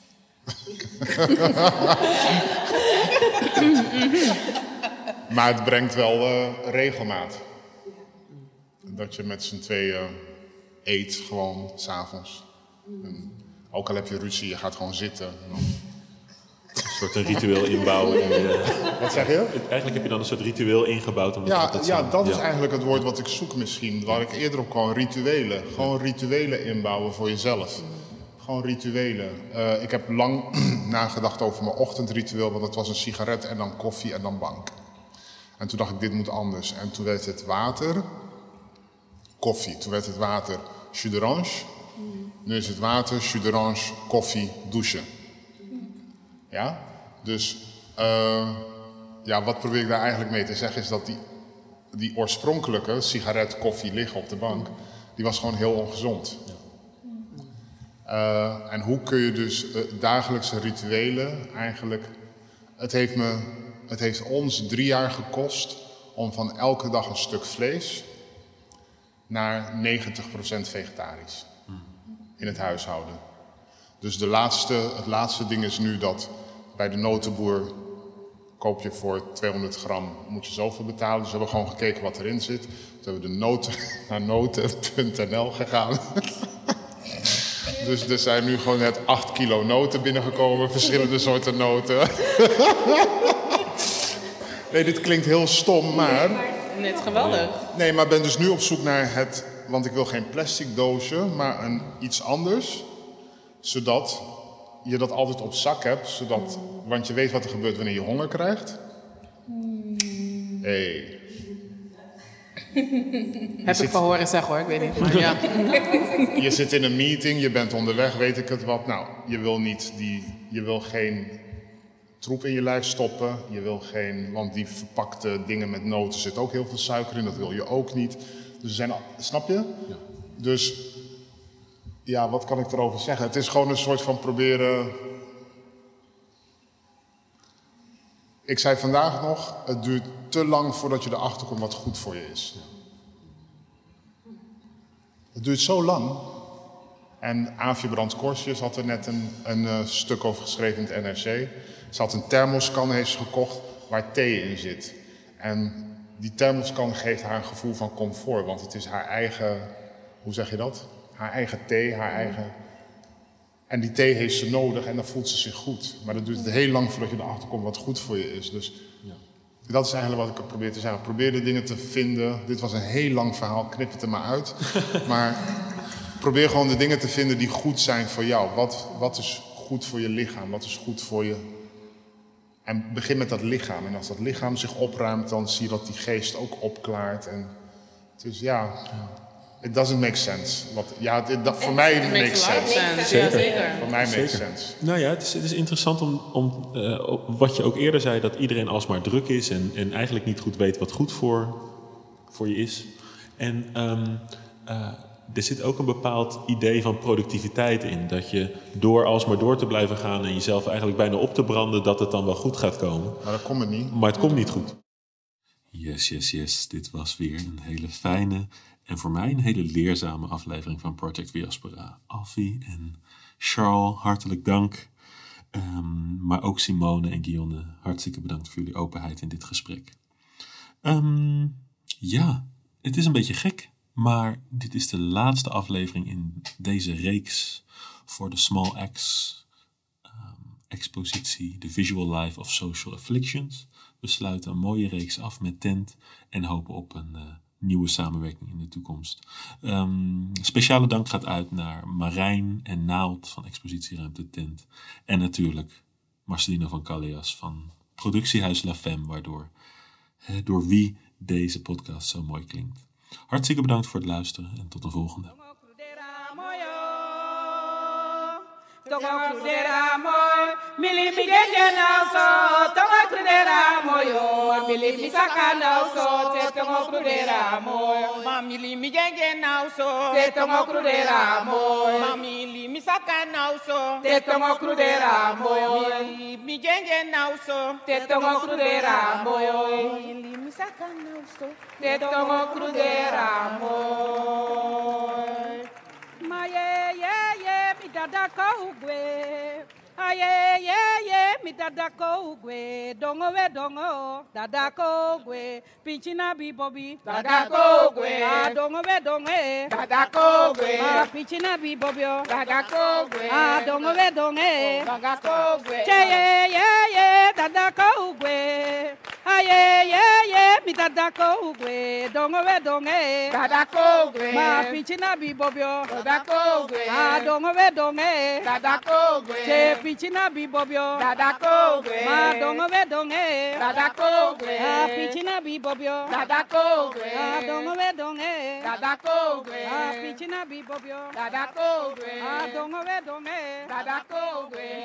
Maar het brengt wel uh, regelmaat. Dat je met z'n tweeën eet, gewoon 's avonds. En ook al heb je ruzie, je gaat gewoon zitten. Een soort een ritueel inbouwen. In je... Wat zeg je? Eigenlijk heb je dan een soort ritueel ingebouwd. Om ja, dat, ja, dat ja. is eigenlijk het woord wat ik zoek misschien. Waar ik eerder op kwam, rituelen. Gewoon rituelen inbouwen voor jezelf. Gewoon rituelen. Uh, ik heb lang nagedacht over mijn ochtendritueel, want het was een sigaret en dan koffie en dan bank. En toen dacht ik, dit moet anders. En toen werd het water, koffie. Toen werd het water jus d'orange. Nu is het water, jus d'orange, koffie, douchen. Ja? Dus uh, ja, wat probeer ik daar eigenlijk mee te zeggen is dat die, die oorspronkelijke sigaret, koffie liggen op de bank, die was gewoon heel ongezond. Uh, en hoe kun je dus uh, dagelijkse rituelen eigenlijk... Het heeft, me, het heeft ons drie jaar gekost om van elke dag een stuk vlees naar negentig procent vegetarisch in het huishouden. Dus de laatste, het laatste ding is nu dat bij de notenboer koop je voor tweehonderd gram, moet je zoveel betalen. Dus we hebben gewoon gekeken wat erin zit. Toen hebben we de noten naar noten punt n l gegaan. Dus er zijn nu gewoon net acht kilo noten binnengekomen, verschillende soorten noten. Nee, dit klinkt heel stom, maar... Net geweldig. Nee, maar ik ben dus nu op zoek naar het... Want ik wil geen plastic doosje, maar een, iets anders. Zodat je dat altijd op zak hebt. Zodat, want je weet wat er gebeurt wanneer je honger krijgt. Hey. Heb zit... ik van horen zeggen hoor, ik weet niet. Maar ja. Je zit in een meeting, je bent onderweg, weet ik het wat. Nou, je wil niet die... Je wil geen troep in je lijf stoppen. Je wil geen... Want die verpakte dingen met noten zit ook heel veel suiker in. Dat wil je ook niet. Dus er zijn... Snap je? Ja. Dus Ja, wat kan ik erover zeggen? Het is gewoon een soort van proberen... Ik zei vandaag nog, het duurt te lang voordat je erachter komt wat goed voor je is. Het duurt zo lang. En Aafje Brandt-Korsjes had er net een, een uh, stuk over geschreven in het N R C. Ze had een thermoskan heeft ze gekocht waar thee in zit. En die thermoskan geeft haar een gevoel van comfort, want het is haar eigen, hoe zeg je dat? Haar eigen thee, haar eigen... En die thee heeft ze nodig en dan voelt ze zich goed. Maar dat duurt heel lang voordat je erachter komt wat goed voor je is. Dus ja. Dat is eigenlijk wat ik probeer te zeggen. Probeer de dingen te vinden. Dit was een heel lang verhaal, knip het er maar uit. Maar probeer gewoon de dingen te vinden die goed zijn voor jou. Wat, wat is goed voor je lichaam? Wat is goed voor je... En begin met dat lichaam. En als dat lichaam zich opruimt, dan zie je dat die geest ook opklaart. En dus ja... It doesn't make sense. Wat, ja, het, dat, voor mij it makes sense. sense. Zeker. Ja, zeker. Voor mij makes Zeker. sense. Nou ja, het is, het is interessant om, om uh, wat je ook eerder zei, dat iedereen alsmaar druk is en, en eigenlijk niet goed weet wat goed voor, voor je is. En um, uh, er zit ook een bepaald idee van productiviteit in. Dat je door alsmaar door te blijven gaan en jezelf eigenlijk bijna op te branden, dat het dan wel goed gaat komen. Maar dat komt het niet. Maar het komt niet goed. Yes, yes, yes. Dit was weer een hele fijne en voor mij een hele leerzame aflevering van Project Diaspora. Alfie en Charles, hartelijk dank. Um, maar ook Simone en Gionne, hartstikke bedankt voor jullie openheid in dit gesprek. Um, ja, het is een beetje gek, maar dit is de laatste aflevering in deze reeks voor de Small Axe um, expositie The Visual Life of Social Afflictions. We sluiten een mooie reeks af met Tent en hopen op een uh, nieuwe samenwerking in de toekomst. Um, speciale dank gaat uit naar Marijn en Naald van Expositieruimte Tent. En natuurlijk Marcelino van Calleas van Productiehuis La Femme, waardoor eh, door wie deze podcast zo mooi klinkt. Hartstikke bedankt voor het luisteren en tot de volgende. Tongo crudera moy, mili mi genje na so. Tongo crudera moyo, mili mi saka na so. Te tongo crudera moy, ma mili mi genje na so. Te tongo crudera moy, ma mili mi saka na so. Te tongo crudera moy, mili mi genje na so. Te tongo crudera moy, mili mi saka na so. Te tongo crudera moy. Ma ye ye ye mi dada ko ugwe. Aye ye ye mi dada ko ugwe. Dongo we dongo dada ko ugwe. Pinchina bi bobi dada ko ugwe. Ah dongo we donge dada ko ugwe. Ah pinchina bi bobio dada ko ugwe. Ah dongo we donge dada ko ugwe. Che ye ye ye dada ko ugwe. Aye ye ye mi dada ko ugwe. Dongo we donge dada ko ugwe. Ma pinchina bi bobio dada ko ugwe. Ah dongo we donge dada ko ugwe. Che pinchina bi bobio dada ko ugwe. Ma dongo we donge dada ko ugwe. Ah pinchina bi bobio dada ko ugwe. Ah dongo we donge dada ko ugwe. Ah pinchina bi bobio dada ko ugwe. Ah dongo we donge dada ko ugwe.